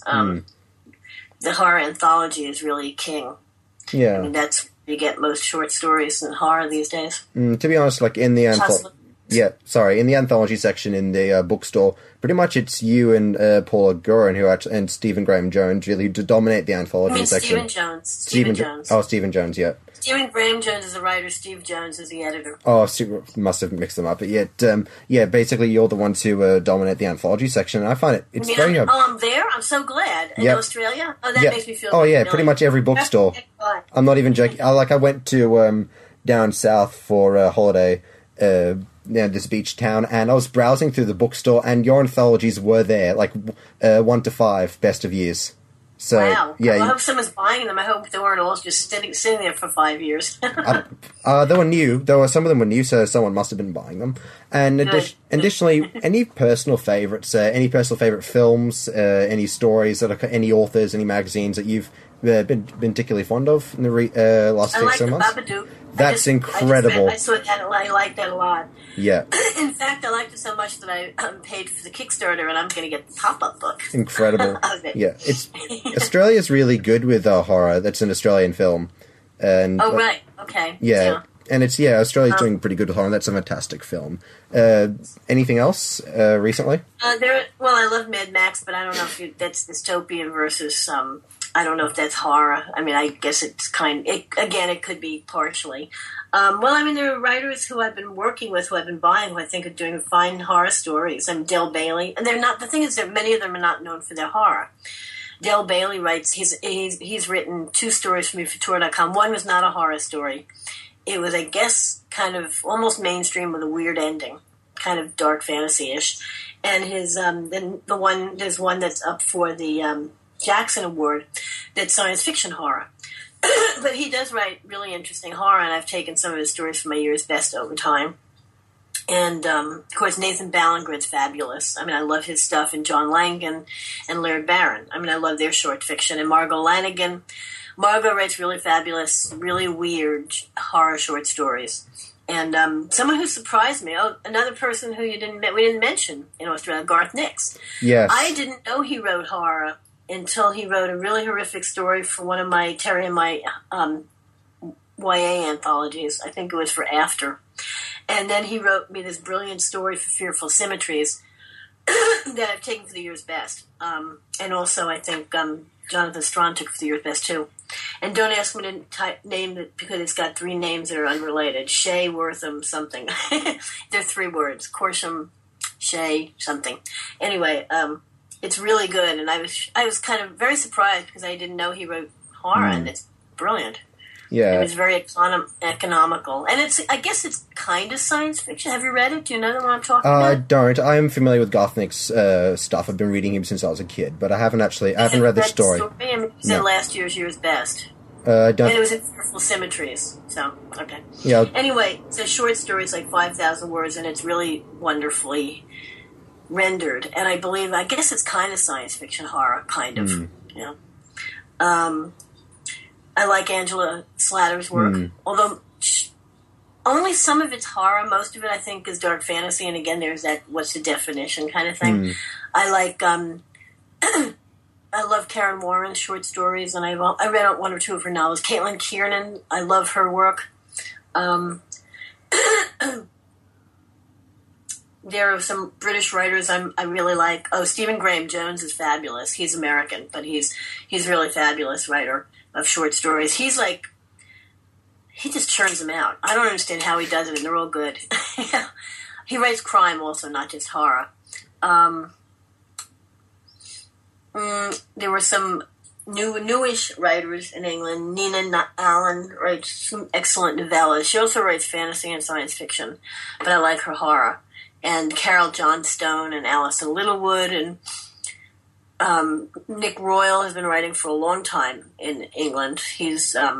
The horror anthology is really king. Yeah. I mean, that's where you get most short stories in horror these days. To be honest, like in the anthology section in the bookstore, pretty much it's you and Paula Gurin and Stephen Graham Jones really to dominate the anthology section. Stephen Jones. Oh, Stephen Jones, yeah. Stephen Graham Jones is the writer, Steve Jones is the editor. Oh, must have mixed them up. But yet, basically you're the ones who dominate the anthology section, and I find it's very... I'm there? I'm so glad. In Australia? Oh, that makes me feel... Oh, yeah, pretty much every bookstore. I'm not even joking. I went to down south for a holiday, this beach town, and I was browsing through the bookstore, and your anthologies were there, 1 to 5, best of years. So, wow. Yeah, I hope someone's buying them. I hope they weren't all just sitting there for 5 years. They were new. Some of them were new, so someone must have been buying them. And additionally, any personal favorites, any personal favorite films, any stories, any authors, any magazines that you've been particularly fond of in the last 6 months? I like The Babadook. That's incredible. I saw that. I like that a lot. Yeah. In fact, I liked it so much that I paid for the Kickstarter, and I'm going to get the pop-up book. Incredible. Of it. Yeah, Australia's really good with horror. That's an Australian film. And right. Okay. Yeah. And Australia's doing pretty good with horror. And that's a fantastic film. Anything else recently? I love Mad Max, but I don't know if that's dystopian versus. I don't know if that's horror. I mean, I guess it's it could be partially. There are writers who I've been working with, who I've been buying, who I think are doing fine horror stories. Del Bailey, and they're not. The thing is that many of them are not known for their horror. Del Bailey writes. He's written 2 stories for me for Tor.com. One was not a horror story. It was, I guess, kind of almost mainstream with a weird ending, kind of dark fantasy-ish. And his there's one that's up for the Jackson Award that's science fiction horror. But he does write really interesting horror, and I've taken some of his stories from my year's best over time. And, of course, Nathan Ballingred's fabulous. I mean, I love his stuff, and John Langan and Laird Barron. I mean, I love their short fiction. And Margot Lanigan. Margot writes really fabulous, really weird horror short stories. And someone who surprised me, another person who we didn't mention in Australia, Garth Nix. Yes. I didn't know he wrote horror until he wrote a really horrific story for one of my Terry and my YA anthologies. I think it was for After. And then he wrote me this brilliant story for Fearful Symmetries that I've taken for the year's best. And also, I think Jonathan Strawn took for the year's best, too. And don't ask me to name it because it's got 3 names that are unrelated. Shay, Wortham, something. They're 3 words. Corsham, Shay, something. Anyway, it's really good. And I was kind of very surprised because I didn't know he wrote horror, and it's brilliant. Yeah. It was very economical. And I guess it's kind of science fiction. Have you read it? Do you know what I'm talking about? I don't. I am familiar with Garth Nix's stuff. I've been reading him since I was a kid, but I haven't read the story. I mean, he said last year's best. Don't. And it was in Fearful Symmetries. So, okay. Yeah. Anyway, it's a short story. It's like 5,000 words, and it's really wonderfully rendered. And I guess it's kind of science fiction horror, kind of. Yeah. I like Angela Slatter's work, although only some of it's horror. Most of it, I think, is dark fantasy. And again, there's that what's the definition kind of thing. I like, I love Karen Warren's short stories, and I read one or two of her novels. Caitlin Kiernan, I love her work. There are some British writers I really like. Oh, Stephen Graham Jones is fabulous. He's American, but he's a really fabulous writer of short stories. He's like, he just churns them out. I don't understand how he does it, and they're all good. He writes crime also, not just horror. There were some newish writers in England. Nina Allen writes some excellent novellas. She also writes fantasy and science fiction, but I like her horror. And Carol Johnstone and Alison Littlewood and Nick Royal has been writing for a long time in England. He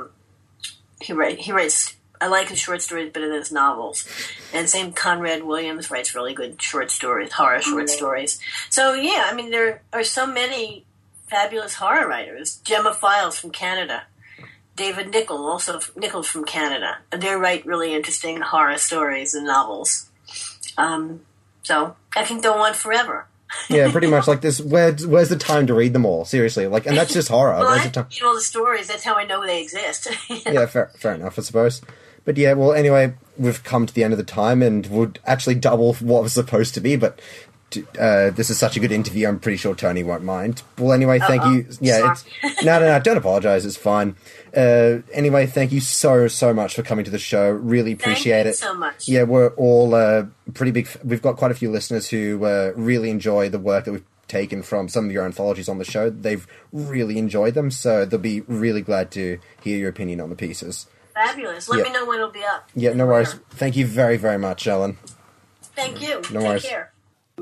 writes. I like his short stories better than his novels. And same Conrad Williams writes really good short stories, horror short stories. So yeah, I mean there are so many fabulous horror writers. Gemma Files from Canada, David Nichols from Canada. They write really interesting horror stories and novels. So I can go on forever. Yeah, pretty much like this. Where's the time to read them all? Seriously, like, and that's just horror. Well, I read all the stories. That's how I know they exist. Yeah, fair enough, I suppose. But yeah, well, anyway, we've come to the end of the time, and we'll actually double what was supposed to be. But this is such a good interview. I'm pretty sure Tony won't mind. Well, anyway, thank you. Yeah, no, don't apologize. It's fine. Anyway, thank you so much for coming to the show. Really appreciate it. Thank you so much. Yeah, we're all pretty big. We've got quite a few listeners who really enjoy the work that we've taken from some of your anthologies on the show. They've really enjoyed them, so they'll be really glad to hear your opinion on the pieces. Fabulous. Let me know when it'll be up. Yeah, no worries. Thank you very, very much, Ellen. Thank you. No worries. Take care.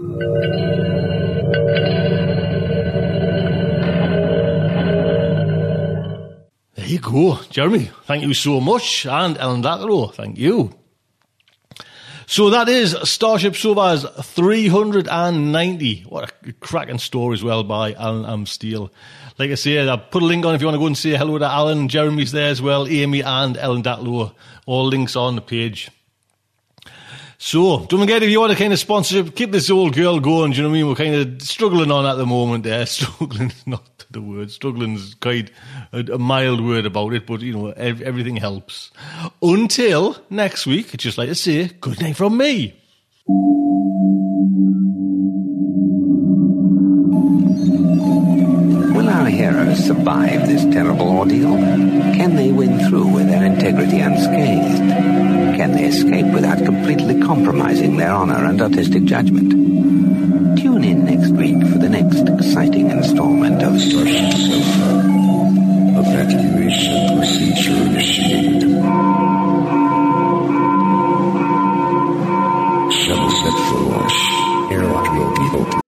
There you go, Jeremy. Thank you so much. And Ellen Dattero, thank you. So that is Starship Sofa's 390. What a cracking story as well by Alan M. Steele. Like I say, I'll put a link on if you want to go and say hello to Alan. Jeremy's there as well, Amy and Ellen Dattero. All links on the page. So, don't forget, if you want a kind of sponsorship, keep this old girl going, do you know what I mean? We're kind of struggling on at the moment there. Struggling is not the word. Struggling is quite a mild word about it, but, you know, everything helps. Until next week, I'd just like to say, good night from me. Will our heroes survive this terrible ordeal? Can they win through with their integrity unscathed? Can they escape without completely compromising their honor and artistic judgment? Tune in next week for the next exciting installment of Starship Sofa. Evacuation procedure initiated. Shuttle set for launch. Airlock will be open.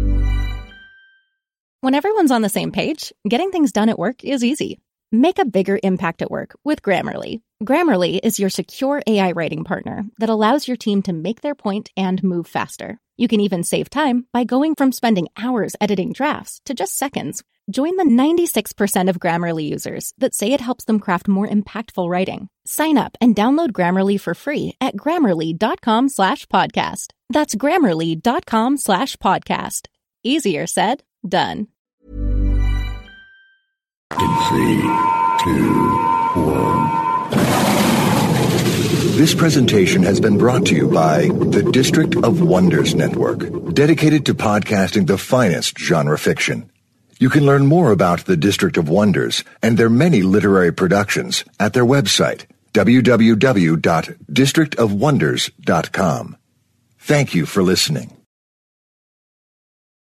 When everyone's on the same page, getting things done at work is easy. Make a bigger impact at work with Grammarly. Grammarly is your secure AI writing partner that allows your team to make their point and move faster. You can even save time by going from spending hours editing drafts to just seconds. Join the 96% of Grammarly users that say it helps them craft more impactful writing. Sign up and download Grammarly for free at Grammarly.com/podcast. That's Grammarly.com/podcast. Easier said, done. In 3, 2, 1. This presentation has been brought to you by the District of Wonders Network, dedicated to podcasting the finest genre fiction. You can learn more about the District of Wonders and their many literary productions at their website, www.districtofwonders.com. Thank you for listening.